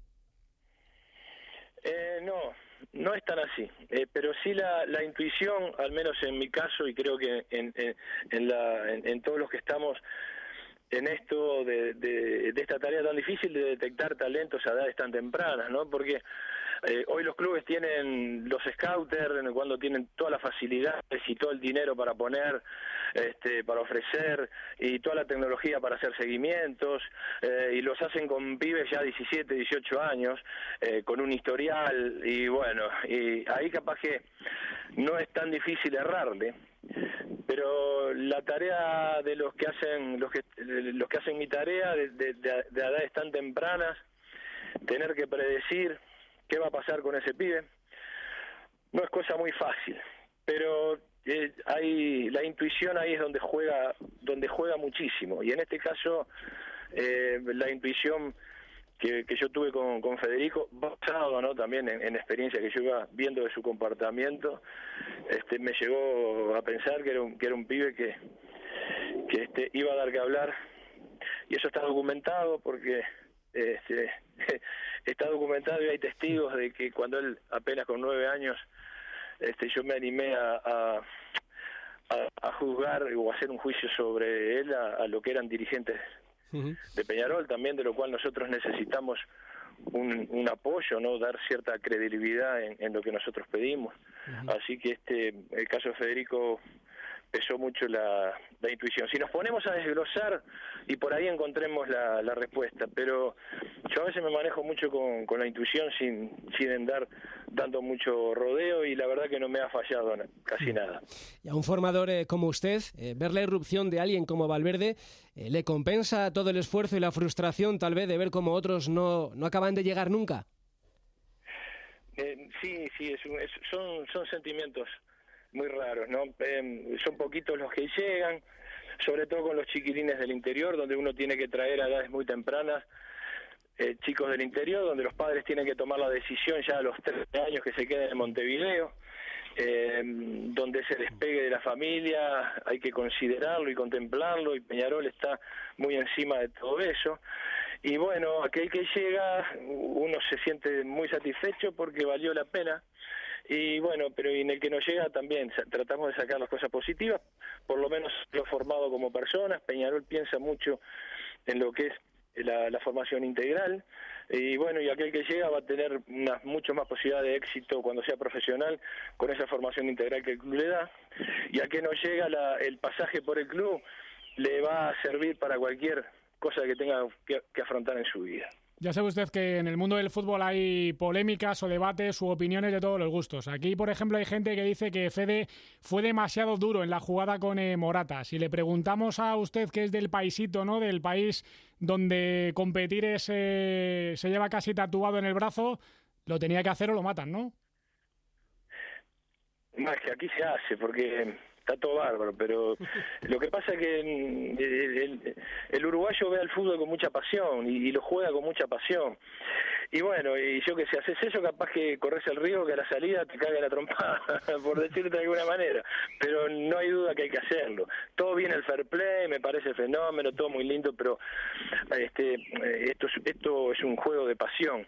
Speaker 19: Eh, no, no es tan así, eh, pero sí la, la intuición, al menos en mi caso, y creo que en, en, en, la, en, en todos los que estamos en esto de, de, de esta tarea tan difícil de detectar talentos a edades tan tempranas, ¿no? Porque eh, hoy los clubes tienen los scouters, cuando tienen todas las facilidades y todo el dinero para poner, este, para ofrecer, y toda la tecnología para hacer seguimientos, eh, y los hacen con pibes ya diecisiete, dieciocho años, eh, con un historial, y bueno, y ahí capaz que no es tan difícil errarle. Pero la tarea de los que hacen los que los que hacen mi tarea de, de, de, de edades tan tempranas, tener que predecir qué va a pasar con ese pibe, no es cosa muy fácil. pero eh, hay la intuición ahí es donde juega, donde juega muchísimo, y en este caso eh, la intuición que, que yo tuve con, con Federico, basado, ¿no?, también en, en experiencia que yo iba viendo de su comportamiento, este, me llegó a pensar que era un, que era un pibe que, que este, iba a dar que hablar, y eso está documentado porque este, está documentado y hay testigos de que cuando él apenas con nueve años, este, yo me animé a, a, a, a juzgar o a hacer un juicio sobre él a, a lo que eran dirigentes de Peñarol, también de lo cual nosotros necesitamos un, un apoyo, no dar cierta credibilidad en, en lo que nosotros pedimos. Uh-huh. Así que este el caso de Federico pesó mucho la, la intuición. Si nos ponemos a desglosar, y por ahí encontremos la, la respuesta, pero yo a veces me manejo mucho con, con la intuición sin, sin andar dando mucho rodeo, y la verdad que no me ha fallado casi nada.
Speaker 2: Y a un formador eh, como usted, eh, ver la irrupción de alguien como Valverde, eh, ¿le compensa todo el esfuerzo y la frustración tal vez de ver cómo otros no, no acaban de llegar nunca?
Speaker 19: Eh, sí, sí, es, un, es son, son sentimientos muy raros, ¿no? Eh, son poquitos los que llegan, sobre todo con los chiquilines del interior, donde uno tiene que traer a edades muy tempranas eh, chicos del interior, donde los padres tienen que tomar la decisión ya a los trece años que se queden en Montevideo, eh, donde ese despegue de la familia hay que considerarlo y contemplarlo, y Peñarol está muy encima de todo eso. Y bueno, aquel que llega, uno se siente muy satisfecho porque valió la pena. Y bueno, pero en el que no llega también tratamos de sacar las cosas positivas, por lo menos lo formado como personas. Peñarol piensa mucho en lo que es la, la formación integral, y bueno, y aquel que llega va a tener unas mucho más posibilidades de éxito cuando sea profesional con esa formación integral que el club le da, y a que no llega la, el pasaje por el club le va a servir para cualquier cosa que tenga que, que afrontar en su vida.
Speaker 17: Ya sabe usted que en el mundo del fútbol hay polémicas o debates u opiniones de todos los gustos. Aquí, por ejemplo, hay gente que dice que Fede fue demasiado duro en la jugada con eh, Morata. Si le preguntamos a usted, que es del paisito, ¿no?, del país donde competir es, eh, se lleva casi tatuado en el brazo, lo tenía que hacer o lo matan, ¿no?
Speaker 19: Más que aquí se hace, porque está todo bárbaro, pero lo que pasa es que el, el, el uruguayo ve al fútbol con mucha pasión y, y lo juega con mucha pasión. Y bueno, y yo que sé, haces eso, capaz que corres el riesgo que a la salida te caiga la trompada, por decirlo de alguna manera. Pero no hay duda que hay que hacerlo. Todo bien el fair play, me parece fenómeno, todo muy lindo, pero este esto, esto es un juego de pasión.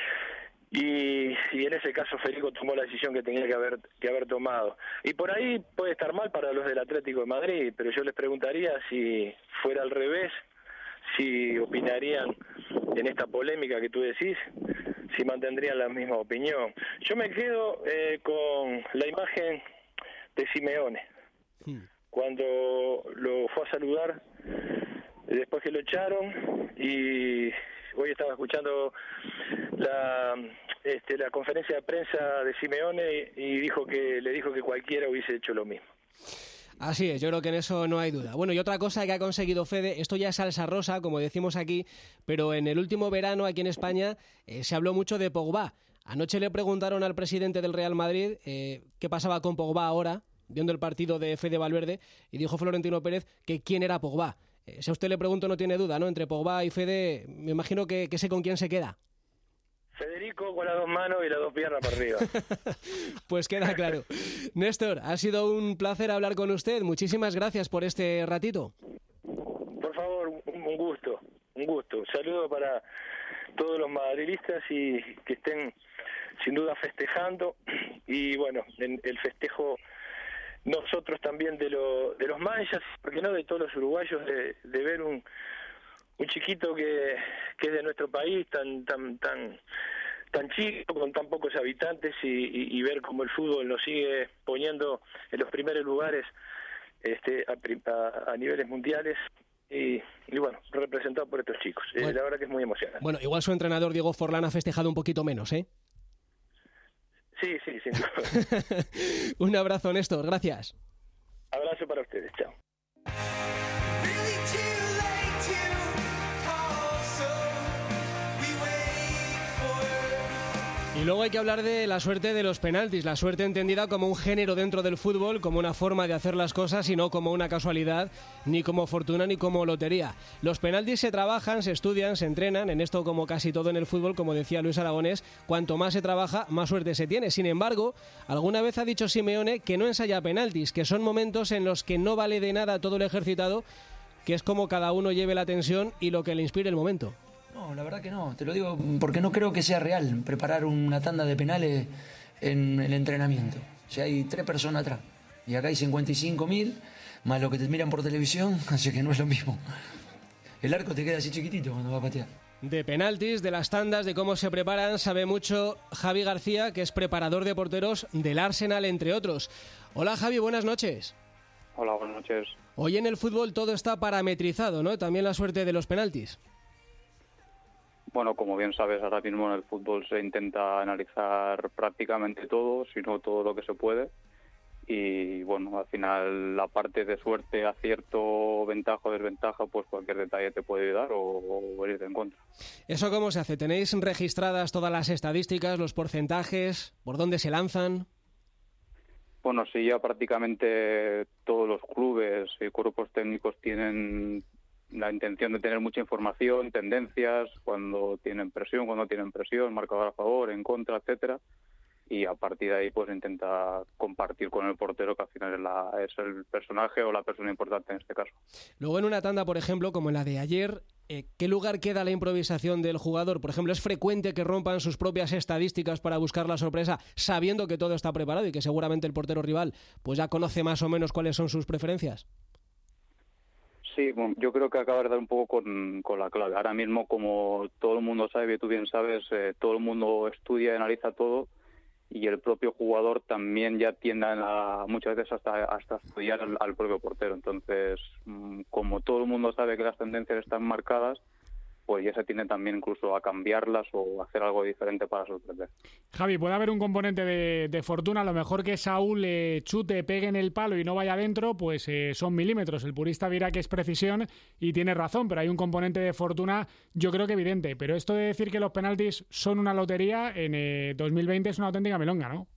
Speaker 19: Y, y en ese caso Federico tomó la decisión que tenía que haber que haber tomado. Y por ahí puede estar mal para los del Atlético de Madrid, pero yo les preguntaría si fuera al revés, si opinarían en esta polémica que tú decís, si mantendrían la misma opinión. Yo me quedo eh, con la imagen de Simeone, hmm. cuando lo fue a saludar después que lo echaron, y hoy estaba escuchando la este, la conferencia de prensa de Simeone y, y dijo que le dijo que cualquiera hubiese hecho lo mismo.
Speaker 2: Así es, yo creo que en eso no hay duda. Bueno, y otra cosa que ha conseguido Fede, esto ya es salsa rosa, como decimos aquí, pero en el último verano aquí en España eh, se habló mucho de Pogba. Anoche le preguntaron al presidente del Real Madrid eh, qué pasaba con Pogba ahora, viendo el partido de Fede Valverde, y dijo Florentino Pérez que quién era Pogba. Eh, si a usted le pregunto, no tiene duda, ¿no? Entre Pogba y Fede, me imagino que, que sé con quién se queda.
Speaker 19: Federico con las dos manos y las dos piernas para arriba.
Speaker 2: Pues queda claro. Néstor, ha sido un placer hablar con usted. Muchísimas gracias por este ratito.
Speaker 19: Por favor, un, un gusto, un gusto. Un saludo para todos los madridistas y que estén sin duda festejando. Y bueno, en el festejo nosotros también de, lo, de los manchas, porque no de todos los uruguayos, de, de ver un... un chiquito que, que es de nuestro país, tan tan tan tan chico, con tan pocos habitantes, y, y, y ver cómo el fútbol nos sigue poniendo en los primeros lugares este a, a, a niveles mundiales, y, y bueno, representado por estos chicos. Bueno, eh, la verdad que es muy emocionante.
Speaker 2: Bueno, igual su entrenador Diego Forlán ha festejado un poquito menos, ¿eh?
Speaker 19: Sí, sí, sí.
Speaker 2: Un abrazo, Néstor, gracias.
Speaker 19: Abrazo para ustedes, chao.
Speaker 2: Y luego hay que hablar de la suerte de los penaltis, la suerte entendida como un género dentro del fútbol, como una forma de hacer las cosas y no como una casualidad, ni como fortuna ni como lotería. Los penaltis se trabajan, se estudian, se entrenan, en esto como casi todo en el fútbol, como decía Luis Aragonés, cuanto más se trabaja, más suerte se tiene. Sin embargo, alguna vez ha dicho Simeone que no ensaya penaltis, que son momentos en los que no vale de nada todo el ejercitado, que es como cada uno lleve la tensión y lo que le inspire el momento.
Speaker 5: No, la verdad que no, te lo digo porque no creo que sea real preparar una tanda de penales en el entrenamiento. O sea, hay tres personas atrás y acá hay cincuenta y cinco mil más lo que te miran por televisión, así que no es lo mismo. El arco te queda así chiquitito cuando va a patear.
Speaker 2: De penaltis, de las tandas, de cómo se preparan, sabe mucho Javi García, que es preparador de porteros del Arsenal, entre otros. Hola Javi, buenas noches.
Speaker 20: Hola, buenas noches.
Speaker 2: Hoy en el fútbol todo está parametrizado, ¿no? También la suerte de los penaltis.
Speaker 20: Bueno, como bien sabes, ahora mismo en el fútbol se intenta analizar prácticamente todo, si no todo lo que se puede. Y bueno, al final la parte de suerte, acierto, ventaja o desventaja, pues cualquier detalle te puede ayudar o, o irte en contra.
Speaker 2: ¿Eso cómo se hace? ¿Tenéis registradas todas las estadísticas, los porcentajes, por dónde se lanzan?
Speaker 20: Bueno, sí, ya prácticamente todos los clubes y cuerpos técnicos tienen la intención de tener mucha información, tendencias, cuando tienen presión, cuando tienen presión, marcador a favor, en contra, etcétera. Y a partir de ahí pues intenta compartir con el portero, que al final es, la, es el personaje o la persona importante en este caso.
Speaker 2: Luego en una tanda, por ejemplo, como en la de ayer, eh, ¿qué lugar queda la improvisación del jugador? Por ejemplo, ¿es frecuente que rompan sus propias estadísticas para buscar la sorpresa, sabiendo que todo está preparado y que seguramente el portero rival pues ya conoce más o menos cuáles son sus preferencias?
Speaker 20: Sí, bueno, yo creo que acabas de dar un poco con, con la clave. Ahora mismo, como todo el mundo sabe, y tú bien sabes, eh, todo el mundo estudia y analiza todo, y el propio jugador también ya tiende a, muchas veces hasta, hasta estudiar al, al propio portero. Entonces, como todo el mundo sabe que las tendencias están marcadas, pues ya se tiende también incluso a cambiarlas o hacer algo diferente para sorprender.
Speaker 17: Javi, puede haber un componente de, de fortuna. A lo mejor que Saúl eh, chute, pegue en el palo y no vaya adentro, pues eh, son milímetros. El purista dirá que es precisión y tiene razón, pero hay un componente de fortuna, yo creo que evidente. Pero esto de decir que los penaltis son una lotería en eh, dos mil veinte es una auténtica milonga, ¿no?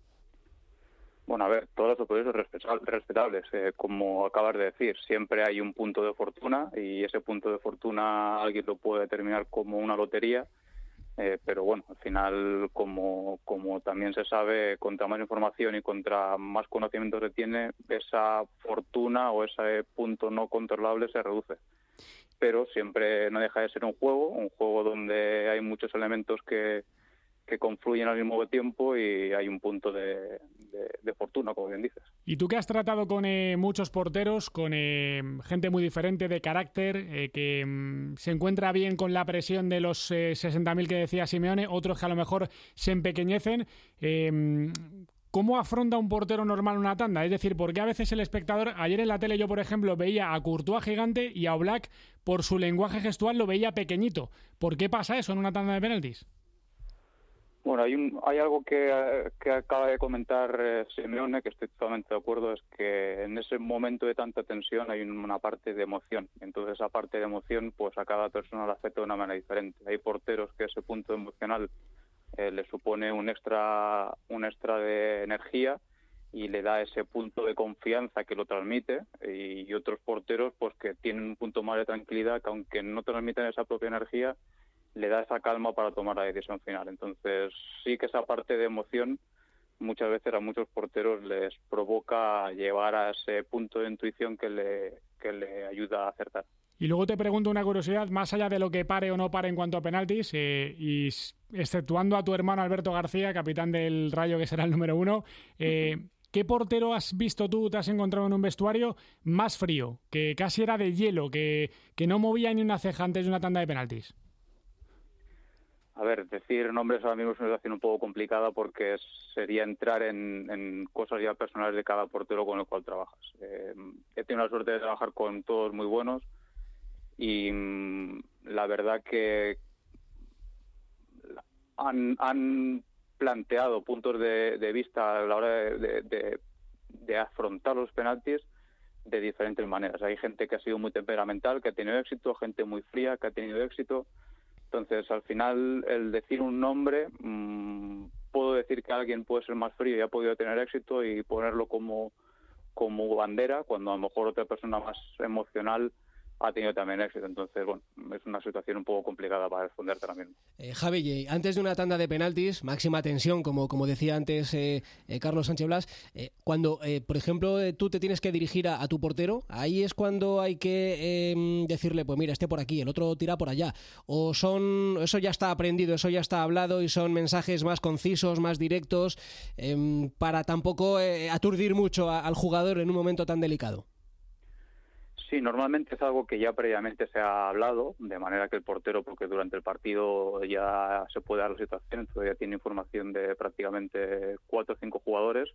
Speaker 20: Bueno, a ver, todos los oposiciones respetables, eh, como acabas de decir, siempre hay un punto de fortuna y ese punto de fortuna alguien lo puede determinar como una lotería, eh, pero bueno, al final, como, como también se sabe, contra más información y contra más conocimiento se tiene, esa fortuna o ese punto no controlable se reduce. Pero siempre no deja de ser un juego, un juego donde hay muchos elementos que que confluyen al mismo tiempo y hay un punto de, de, de fortuna, como bien dices.
Speaker 17: Y tú que has tratado con eh, muchos porteros, con eh, gente muy diferente de carácter, eh, que mm, se encuentra bien con la presión de los eh, sesenta mil que decía Simeone, otros que a lo mejor se empequeñecen, eh, ¿cómo afronta un portero normal una tanda? Es decir, porque a veces el espectador, ayer en la tele yo por ejemplo veía a Courtois gigante y a Oblak por su lenguaje gestual lo veía pequeñito. ¿Por qué pasa eso en una tanda de penaltis?
Speaker 20: Bueno, hay, un, hay algo que, que acaba de comentar eh, Simeone, que estoy totalmente de acuerdo, es que en ese momento de tanta tensión hay una parte de emoción. Entonces esa parte de emoción pues a cada persona la afecta de una manera diferente. Hay porteros que ese punto emocional eh, le supone un extra, un extra de energía y le da ese punto de confianza que lo transmite, y, y otros porteros pues que tienen un punto más de tranquilidad que aunque no transmiten esa propia energía, le da esa calma para tomar la decisión final. Entonces sí que esa parte de emoción muchas veces a muchos porteros les provoca llevar a ese punto de intuición que le, que le ayuda a acertar.
Speaker 17: Y luego te pregunto una curiosidad, más allá de lo que pare o no pare en cuanto a penaltis, eh, y exceptuando a tu hermano Alberto García, capitán del Rayo, que será el número uno, eh, ¿qué portero has visto tú, te has encontrado en un vestuario más frío, que casi era de hielo, que, que no movía ni una ceja antes de una tanda de penaltis?
Speaker 20: A ver, decir nombres ahora mismo es una situación un poco complicada porque sería entrar en, en cosas ya personales de cada portero con el cual trabajas. Eh, he tenido la suerte de trabajar con todos muy buenos y mmm, la verdad que han, han planteado puntos de, de vista a la hora de, de, de, de afrontar los penaltis de diferentes maneras. Hay gente que ha sido muy temperamental, que ha tenido éxito, gente muy fría, que ha tenido éxito. Entonces, al final, el decir un nombre, mmm, puedo decir que alguien puede ser más frío y ha podido tener éxito y ponerlo como, como bandera, cuando a lo mejor otra persona más emocional ha tenido también éxito. Entonces, bueno, es una situación un poco complicada para responderte también.
Speaker 2: Eh, Javi, antes de una tanda de penaltis, máxima tensión, como, como decía antes eh, eh, Carlos Sánchez Blas, eh, cuando, eh, por ejemplo, eh, tú te tienes que dirigir a, a tu portero, ahí es cuando hay que eh, decirle, pues mira, este por aquí, el otro tira por allá. O son, eso ya está aprendido, eso ya está hablado y son mensajes más concisos, más directos, eh, para tampoco eh, aturdir mucho a, al jugador en un momento tan delicado.
Speaker 20: Sí, normalmente es algo que ya previamente se ha hablado, de manera que el portero, porque durante el partido ya se puede dar la situación, entonces ya tiene información de prácticamente cuatro o cinco jugadores,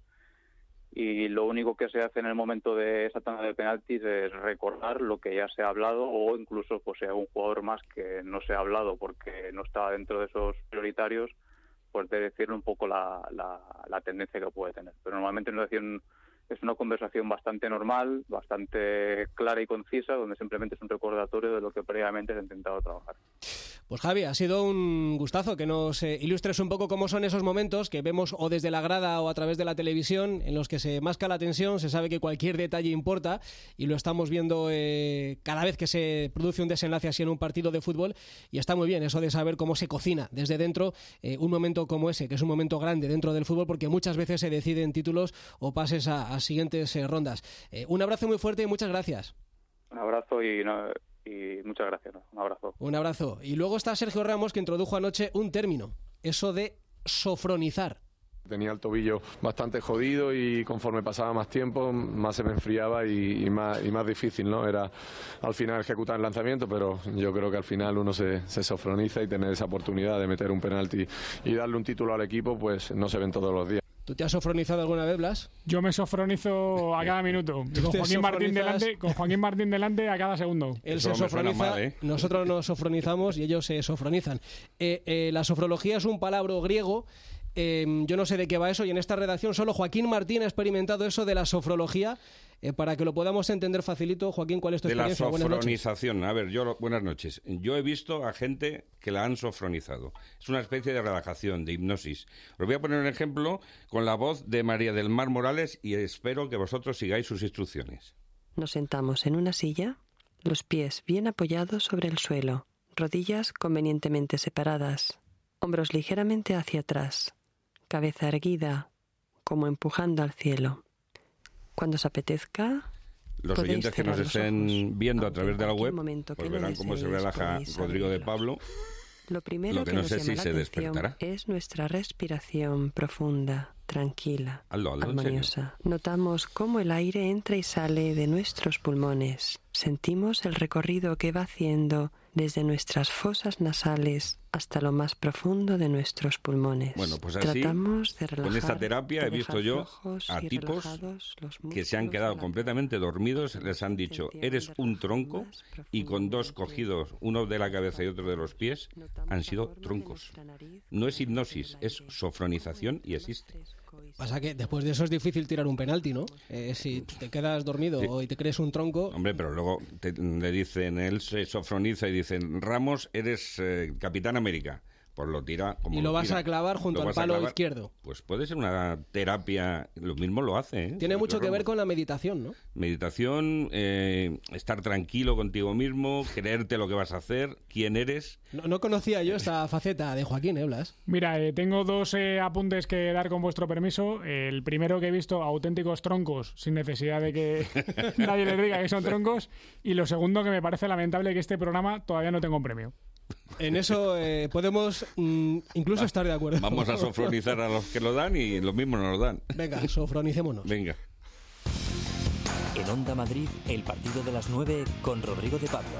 Speaker 20: y lo único que se hace en el momento de esa tanda de penaltis es recordar lo que ya se ha hablado, o incluso pues si hay algún jugador más que no se ha hablado porque no está dentro de esos prioritarios, pues de decirle un poco la, la, la tendencia que puede tener. Pero normalmente no es un Es una conversación bastante normal, bastante clara y concisa, donde simplemente es un recordatorio de lo que previamente se ha intentado trabajar.
Speaker 2: Pues Javi, ha sido un gustazo que nos eh, ilustres un poco cómo son esos momentos que vemos o desde la grada o a través de la televisión, en los que se masca la tensión, se sabe que cualquier detalle importa, y lo estamos viendo eh, cada vez que se produce un desenlace así en un partido de fútbol, y está muy bien eso de saber cómo se cocina desde dentro eh, un momento como ese, que es un momento grande dentro del fútbol, porque muchas veces se deciden títulos o pases a, a siguientes eh, rondas. Eh, un abrazo muy fuerte y muchas gracias.
Speaker 20: Un abrazo y, no, y muchas gracias. ¿no? Un abrazo.
Speaker 2: Un abrazo. Y luego está Sergio Ramos, que introdujo anoche un término, eso de sofronizar.
Speaker 14: Tenía el tobillo bastante jodido y conforme pasaba más tiempo más se me enfriaba y, y, más, y más difícil, ¿no? Era al final ejecutar el lanzamiento, pero yo creo que al final uno se, se sofroniza, y tener esa oportunidad de meter un penalti y darle un título al equipo, pues no se ven todos los días.
Speaker 2: ¿Tú te has sofronizado alguna vez, Blas?
Speaker 17: Yo me sofronizo a cada minuto. Con Joaquín Martín delante, con Joaquín Martín delante a cada segundo.
Speaker 2: Él Eso se sofroniza, mal, ¿eh? Nosotros nos sofronizamos y ellos se sofronizan. Eh, eh, la sofrología es un palabra griego. Eh, yo no sé de qué va eso, y en esta redacción solo Joaquín Martín ha experimentado eso de la sofrología. Eh, para que lo podamos entender facilito, Joaquín, ¿cuál es tu
Speaker 21: de
Speaker 2: experiencia?
Speaker 21: De la sofronización. A ver, yo buenas noches. Yo he visto a gente que la han sofronizado. Es una especie de relajación, de hipnosis. Os voy a poner un ejemplo con la voz de María del Mar Morales y espero que vosotros sigáis sus instrucciones.
Speaker 22: Nos sentamos en una silla, los pies bien apoyados sobre el suelo, rodillas convenientemente separadas, hombros ligeramente hacia atrás, cabeza erguida, como empujando al cielo. Cuando os apetezca,
Speaker 21: los oyentes que nos estén viendo a través de la web, pues
Speaker 22: no
Speaker 21: verán cómo se relaja Rodrigo de Pablo.
Speaker 22: Lo primero
Speaker 21: Lo que,
Speaker 22: que
Speaker 21: no
Speaker 22: nos
Speaker 21: sé
Speaker 22: llama
Speaker 21: si
Speaker 22: la
Speaker 21: se
Speaker 22: atención
Speaker 21: despertará.
Speaker 22: Es nuestra respiración profunda, tranquila,
Speaker 21: hazlo, hazlo,
Speaker 22: armoniosa. Notamos cómo el aire entra y sale de nuestros pulmones. Sentimos el recorrido que va haciendo desde nuestras fosas nasales hasta lo más profundo de nuestros pulmones.
Speaker 21: Bueno, pues así,
Speaker 22: Tratamos de relajar,
Speaker 21: con esta terapia
Speaker 22: de
Speaker 21: he visto yo a
Speaker 22: y
Speaker 21: tipos que se han quedado completamente dormidos, les han dicho, eres un tronco, y con dos cogidos, uno de la cabeza y otro de los pies, han sido troncos. No es hipnosis, es sofronización y existe.
Speaker 2: Pasa que después de eso es difícil tirar un penalti, ¿no? Eh, si te quedas dormido sí. o te crees un tronco...
Speaker 21: Hombre, pero luego te, le dicen, él se sofroniza y dicen, Ramos, eres eh, Capitán América. Pues lo tira como
Speaker 2: y lo,
Speaker 21: lo
Speaker 2: vas
Speaker 21: tira.
Speaker 2: a clavar junto al palo izquierdo.
Speaker 21: Pues puede ser una terapia, lo mismo lo hace. ¿eh?
Speaker 2: Tiene mucho que ver con la meditación, ¿no?
Speaker 21: Meditación, eh, estar tranquilo contigo mismo, creerte lo que vas a hacer, quién eres.
Speaker 2: No, no conocía yo esta faceta de Joaquín, ¿eh, Blas?
Speaker 17: Mira, eh, tengo dos eh, apuntes que dar con vuestro permiso. El primero, que he visto auténticos troncos, sin necesidad de que nadie les diga que son troncos. Y lo segundo, que me parece lamentable que este programa todavía no tenga un premio.
Speaker 2: En eso eh, podemos mm, incluso Va, estar de acuerdo.
Speaker 21: Vamos a sofronizar a los que lo dan y lo mismo nos lo dan.
Speaker 2: Venga, sofronicémonos.
Speaker 21: Venga.
Speaker 1: En Onda Madrid, el partido de las nueve con Rodrigo de Pablo.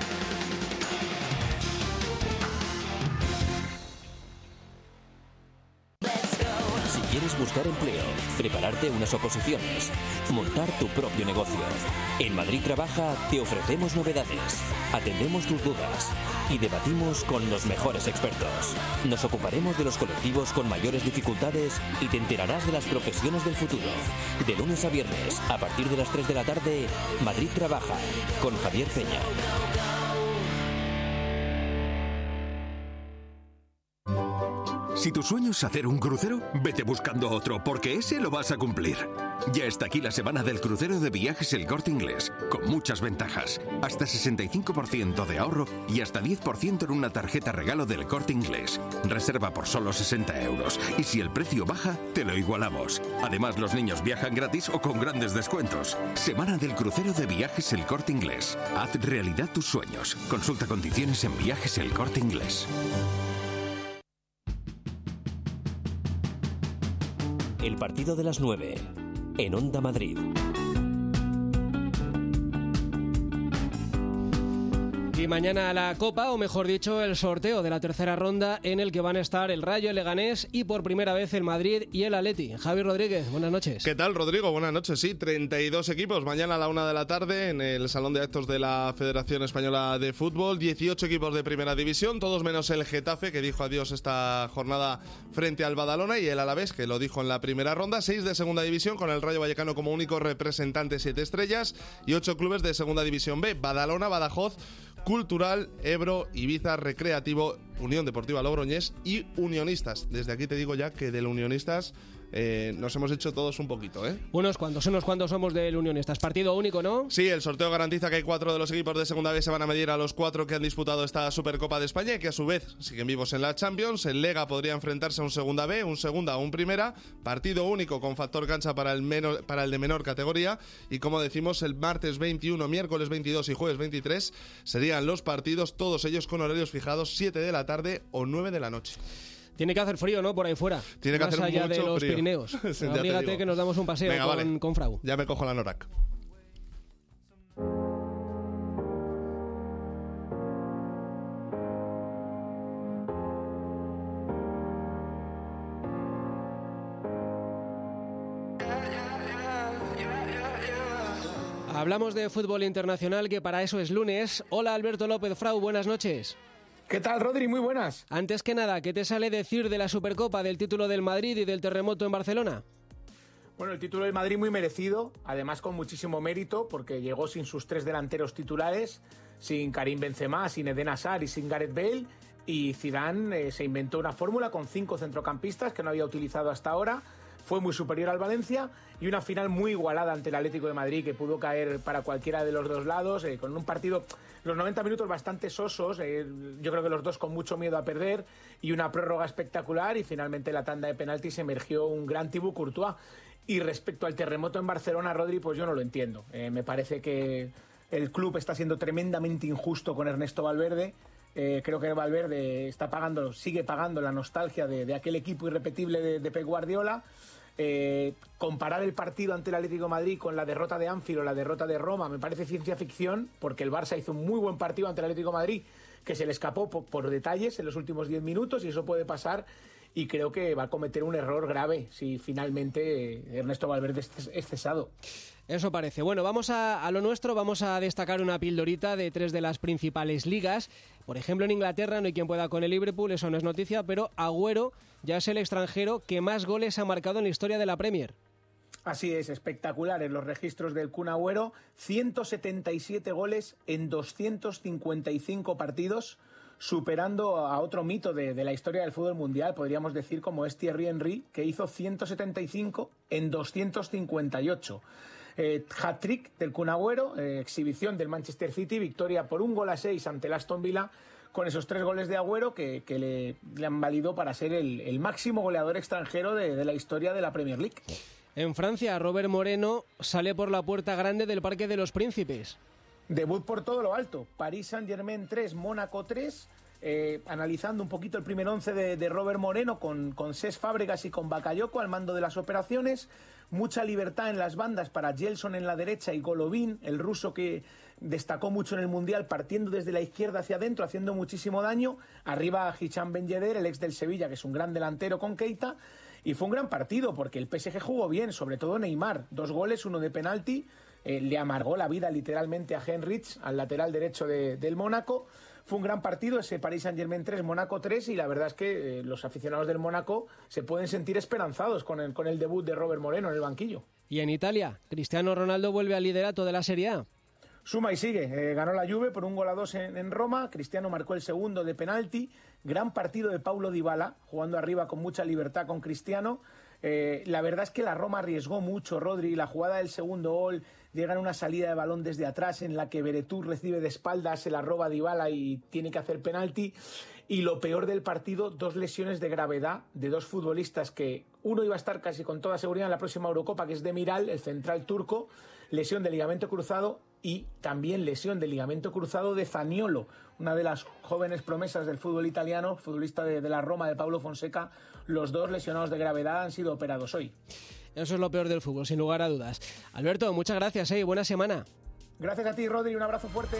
Speaker 1: Si quieres buscar empleo, prepararte unas oposiciones, montar tu propio negocio, en Madrid Trabaja te ofrecemos novedades, atendemos tus dudas y debatimos con los mejores expertos. Nos ocuparemos de los colectivos con mayores dificultades y te enterarás de las profesiones del futuro. De lunes a viernes, a partir de las tres de la tarde, Madrid Trabaja, con Javier Peña.
Speaker 9: Si tu sueño es hacer un crucero, vete buscando otro, porque ese lo vas a cumplir. Ya está aquí la semana del crucero de Viajes El Corte Inglés, con muchas ventajas. Hasta sesenta y cinco por ciento de ahorro y hasta diez por ciento en una tarjeta regalo del Corte Inglés. Reserva por solo sesenta euros. Y si el precio baja, te lo igualamos. Además, los niños viajan gratis o con grandes descuentos. Semana del crucero de Viajes El Corte Inglés. Haz realidad tus sueños. Consulta condiciones en Viajes El Corte Inglés.
Speaker 1: El partido de las nueve, en Onda Madrid.
Speaker 2: Y mañana la Copa, o mejor dicho, el sorteo de la tercera ronda en el que van a estar el Rayo, el Leganés y por primera vez el Madrid y el Atleti. Javi Rodríguez, buenas noches.
Speaker 4: ¿Qué tal, Rodrigo? Buenas noches. Sí, treinta y dos equipos mañana a la una de la tarde en el Salón de Actos de la Federación Española de Fútbol. dieciocho equipos de primera división, todos menos el Getafe, que dijo adiós esta jornada frente al Badalona, y el Alavés, que lo dijo en la primera ronda. Seis de segunda división, con el Rayo Vallecano como único representante, siete estrellas, y ocho clubes de segunda división B: Badalona, Badajoz, Cultural, Ebro, Ibiza, Recreativo, Unión Deportiva Logroñés y Unionistas. Desde aquí te digo ya que del Unionistas eh, nos hemos hecho todos un poquito, ¿eh?
Speaker 2: Unos cuantos, unos cuantos somos del Unionistas. Partido único, ¿no?
Speaker 4: Sí, el sorteo garantiza que hay cuatro de los equipos de segunda B se van a medir a los cuatro que han disputado esta Supercopa de España y que a su vez siguen vivos en la Champions. El Lega podría enfrentarse a un segunda B, un segunda o un primera. Partido único con factor cancha para el, menor, para el de menor categoría. Y como decimos, el martes veintiuno, miércoles veintidós y jueves veintitrés serían los partidos, todos ellos con horarios fijados, siete de la tarde o nueve de la noche.
Speaker 2: Tiene que hacer frío, ¿no? Por ahí fuera.
Speaker 4: Tiene que
Speaker 2: Más
Speaker 4: hacer
Speaker 2: allá
Speaker 4: mucho
Speaker 2: de los
Speaker 4: frío.
Speaker 2: Pirineos.
Speaker 4: Sí,
Speaker 2: Abrígate que nos damos un paseo.
Speaker 4: Venga,
Speaker 2: con,
Speaker 4: vale.
Speaker 2: con Frau.
Speaker 4: Ya me cojo la Norak.
Speaker 2: Hablamos de fútbol internacional, que para eso es lunes. Hola, Alberto López. Frau, buenas noches.
Speaker 6: ¿Qué tal, Rodri? Muy buenas.
Speaker 2: Antes que nada, ¿qué te sale decir de la Supercopa, del título del Madrid y del terremoto en Barcelona?
Speaker 6: Bueno, el título del Madrid muy merecido, además con muchísimo mérito, porque llegó sin sus tres delanteros titulares, sin Karim Benzema, sin Eden Hazard y sin Gareth Bale, y Zidane eh, se inventó una fórmula con cinco centrocampistas que no había utilizado hasta ahora. Fue muy superior al Valencia y una final muy igualada ante el Atlético de Madrid, que pudo caer para cualquiera de los dos lados, eh, con un partido, los noventa minutos bastante sosos, eh, yo creo que los dos con mucho miedo a perder, y una prórroga espectacular, y finalmente la tanda de penaltis emergió un gran Thibaut Courtois. Y respecto al terremoto en Barcelona, Rodri, pues yo no lo entiendo. Eh, me parece que el club está siendo tremendamente injusto con Ernesto Valverde. Eh, creo que Valverde está pagando, sigue pagando la nostalgia de, de aquel equipo irrepetible de, de Pep Guardiola. Eh, comparar el partido ante el Atlético de Madrid con la derrota de Anfield o la derrota de Roma me parece ciencia ficción, porque el Barça hizo un muy buen partido ante el Atlético de Madrid, que se le escapó por, por detalles en los últimos diez minutos, y eso puede pasar, y creo que va a cometer un error grave si finalmente Ernesto Valverde es cesado.
Speaker 2: Eso parece. Bueno, vamos a, a lo nuestro. Vamos a destacar una pildorita de tres de las principales ligas. Por ejemplo, en Inglaterra no hay quien pueda con el Liverpool, eso no es noticia, pero Agüero ya es el extranjero que más goles ha marcado en la historia de la Premier.
Speaker 6: Así es, espectacular en los registros del Kun Agüero, ciento setenta y siete goles en doscientos cincuenta y cinco partidos, superando a otro mito de, de la historia del fútbol mundial, podríamos decir, como es Thierry Henry, que hizo ciento setenta y cinco en doscientos cincuenta y ocho. Eh, hat-trick del Kun Agüero, eh, exhibición del Manchester City, victoria por un gol a seis ante el Aston Villa, con esos tres goles de Agüero que, que le, le han valido para ser el, el máximo goleador extranjero de, de la historia de la Premier League.
Speaker 2: En Francia, Robert Moreno sale por la puerta grande del Parque de los Príncipes.
Speaker 6: Debut por todo lo alto, Paris Saint-Germain tres, Mónaco tres. Eh, analizando un poquito el primer once de, de Robert Moreno con, con Cesc Fábregas y con Bakayoko al mando de las operaciones, mucha libertad en las bandas para Gelson en la derecha y Golovin, el ruso que destacó mucho en el Mundial, partiendo desde la izquierda hacia adentro, haciendo muchísimo daño, arriba Hicham Ben Yedder, el ex del Sevilla, que es un gran delantero con Keita, y fue un gran partido porque el P S G jugó bien, sobre todo Neymar, dos goles, uno de penalti, eh, le amargó la vida literalmente a Henrich, al lateral derecho de, del Mónaco. Fue un gran partido ese Paris Saint-Germain tres, Mónaco tres, y la verdad es que eh, los aficionados del Mónaco se pueden sentir esperanzados con el, con el debut de Robert Moreno en el banquillo.
Speaker 2: Y en Italia, Cristiano Ronaldo vuelve al liderato de la Serie A.
Speaker 6: Suma y sigue, eh, ganó la Juve por un gol a dos en, en Roma, Cristiano marcó el segundo de penalti, gran partido de Paulo Dybala, jugando arriba con mucha libertad con Cristiano. Eh, la verdad es que la Roma arriesgó mucho, Rodri, la jugada del segundo gol, llega en una salida de balón desde atrás en la que Veretout recibe de espaldas, se la roba Dybala y tiene que hacer penalti. Y lo peor del partido, dos lesiones de gravedad de dos futbolistas que uno iba a estar casi con toda seguridad en la próxima Eurocopa, que es Demiral, el central turco, lesión de ligamento cruzado, y también lesión de ligamento cruzado de Zaniolo, una de las jóvenes promesas del fútbol italiano, futbolista de, de la Roma, de Paulo Fonseca. Los dos lesionados de gravedad han sido operados hoy.
Speaker 2: Eso es lo peor del fútbol, sin lugar a dudas. Alberto, muchas gracias, ¿eh? Buena semana.
Speaker 6: Gracias a ti, Rodri, un abrazo fuerte.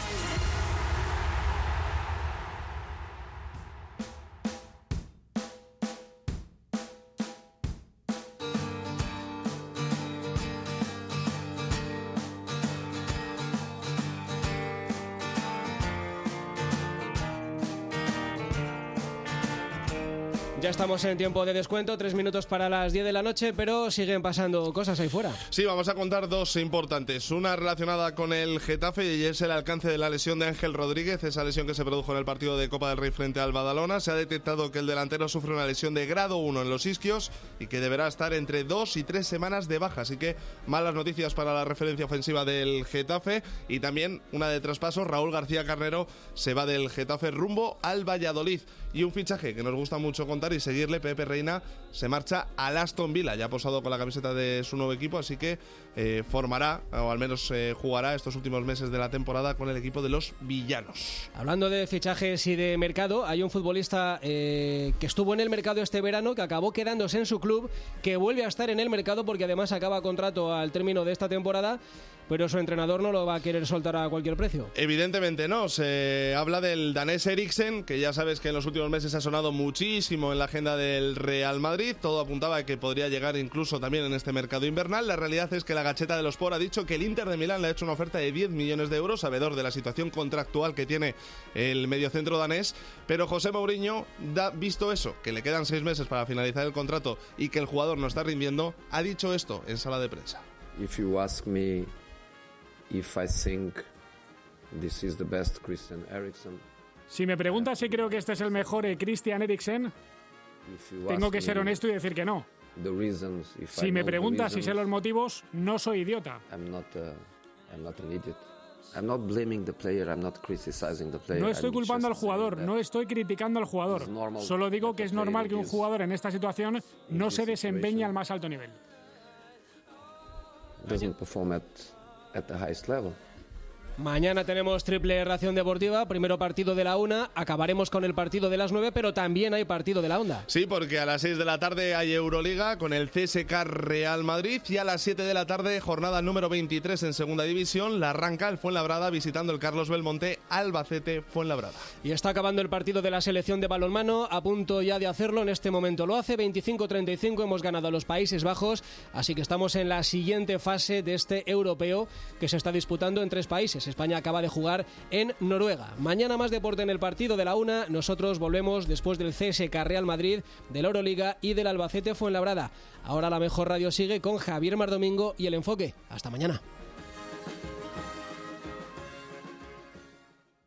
Speaker 2: Ya estamos en tiempo de descuento, tres minutos para las diez de la noche, pero siguen pasando cosas ahí fuera.
Speaker 4: Sí, vamos a contar dos importantes. Una relacionada con el Getafe y es el alcance de la lesión de Ángel Rodríguez, esa lesión que se produjo en el partido de Copa del Rey frente al Badalona. Se ha detectado que el delantero sufre una lesión de grado uno en los isquios y que deberá estar entre dos y tres semanas de baja. Así que malas noticias para la referencia ofensiva del Getafe. Y también una de traspasos, Raúl García Carnero se va del Getafe rumbo al Valladolid. Y un fichaje que nos gusta mucho contar y seguirle, Pepe Reina se marcha al Aston Villa, ya ha posado con la camiseta de su nuevo equipo, así que eh, formará, o al menos eh, jugará estos últimos meses de la temporada con el equipo de los villanos.
Speaker 2: Hablando de fichajes y de mercado, hay un futbolista eh, que estuvo en el mercado este verano, que acabó quedándose en su club, que vuelve a estar en el mercado porque además acaba contrato al término de esta temporada, pero su entrenador no lo va a querer soltar a cualquier precio.
Speaker 4: Evidentemente no, se habla del danés Eriksen, que ya sabes que en los últimos meses ha sonado muchísimo en la agenda del Real Madrid, todo apuntaba a que podría llegar incluso también en este mercado invernal. La realidad es que la Gacheta de los Sport ha dicho que el Inter de Milán le ha hecho una oferta de diez millones de euros, sabedor de la situación contractual que tiene el mediocentro danés, pero José Mourinho, da, visto eso, que le quedan seis meses para finalizar el contrato y que el jugador no está rindiendo, ha dicho esto en sala de prensa.
Speaker 7: If you ask me if I think this is the best Christian Eriksen.
Speaker 17: Si me preguntas si creo que este es el mejor eh, Christian Eriksen, tengo que ser honesto y decir que no.
Speaker 7: The reasons, if
Speaker 17: si
Speaker 7: I
Speaker 17: me
Speaker 7: know
Speaker 17: preguntas
Speaker 7: the
Speaker 17: si sé los motivos, no soy idiota.
Speaker 7: I'm not, uh, I'm not an idiot. I'm not blaming the player, I'm not criticizing the player.
Speaker 17: No estoy
Speaker 7: I'm
Speaker 17: culpando al
Speaker 7: just
Speaker 17: jugador,
Speaker 7: saying
Speaker 17: no estoy criticando al jugador. Solo digo que es normal que un jugador en esta situación no se desempeñe al más alto nivel.
Speaker 7: Doesn't perform at, at the highest level.
Speaker 2: Mañana tenemos triple ración deportiva, primero partido de la una, acabaremos con el partido de las nueve, pero también hay partido de la onda.
Speaker 4: Sí, porque a las seis de la tarde hay Euroliga con el C S K A Real Madrid y a las siete de la tarde jornada número veintitrés en segunda división, la arranca el Fuenlabrada visitando el Carlos Belmonte Albacete Fuenlabrada.
Speaker 2: Y está acabando el partido de la selección de balonmano, a punto ya de hacerlo, en este momento lo hace, veinticinco treinta y cinco, hemos ganado a los Países Bajos, así que estamos en la siguiente fase de este europeo que se está disputando en tres países. España acaba de jugar en Noruega. Mañana más deporte en el partido de la una. Nosotros volvemos después del C S K A Real Madrid, de la Euroliga y del Albacete Fuenlabrada. Ahora la mejor radio sigue con Javier Mardomingo y El Enfoque. Hasta mañana.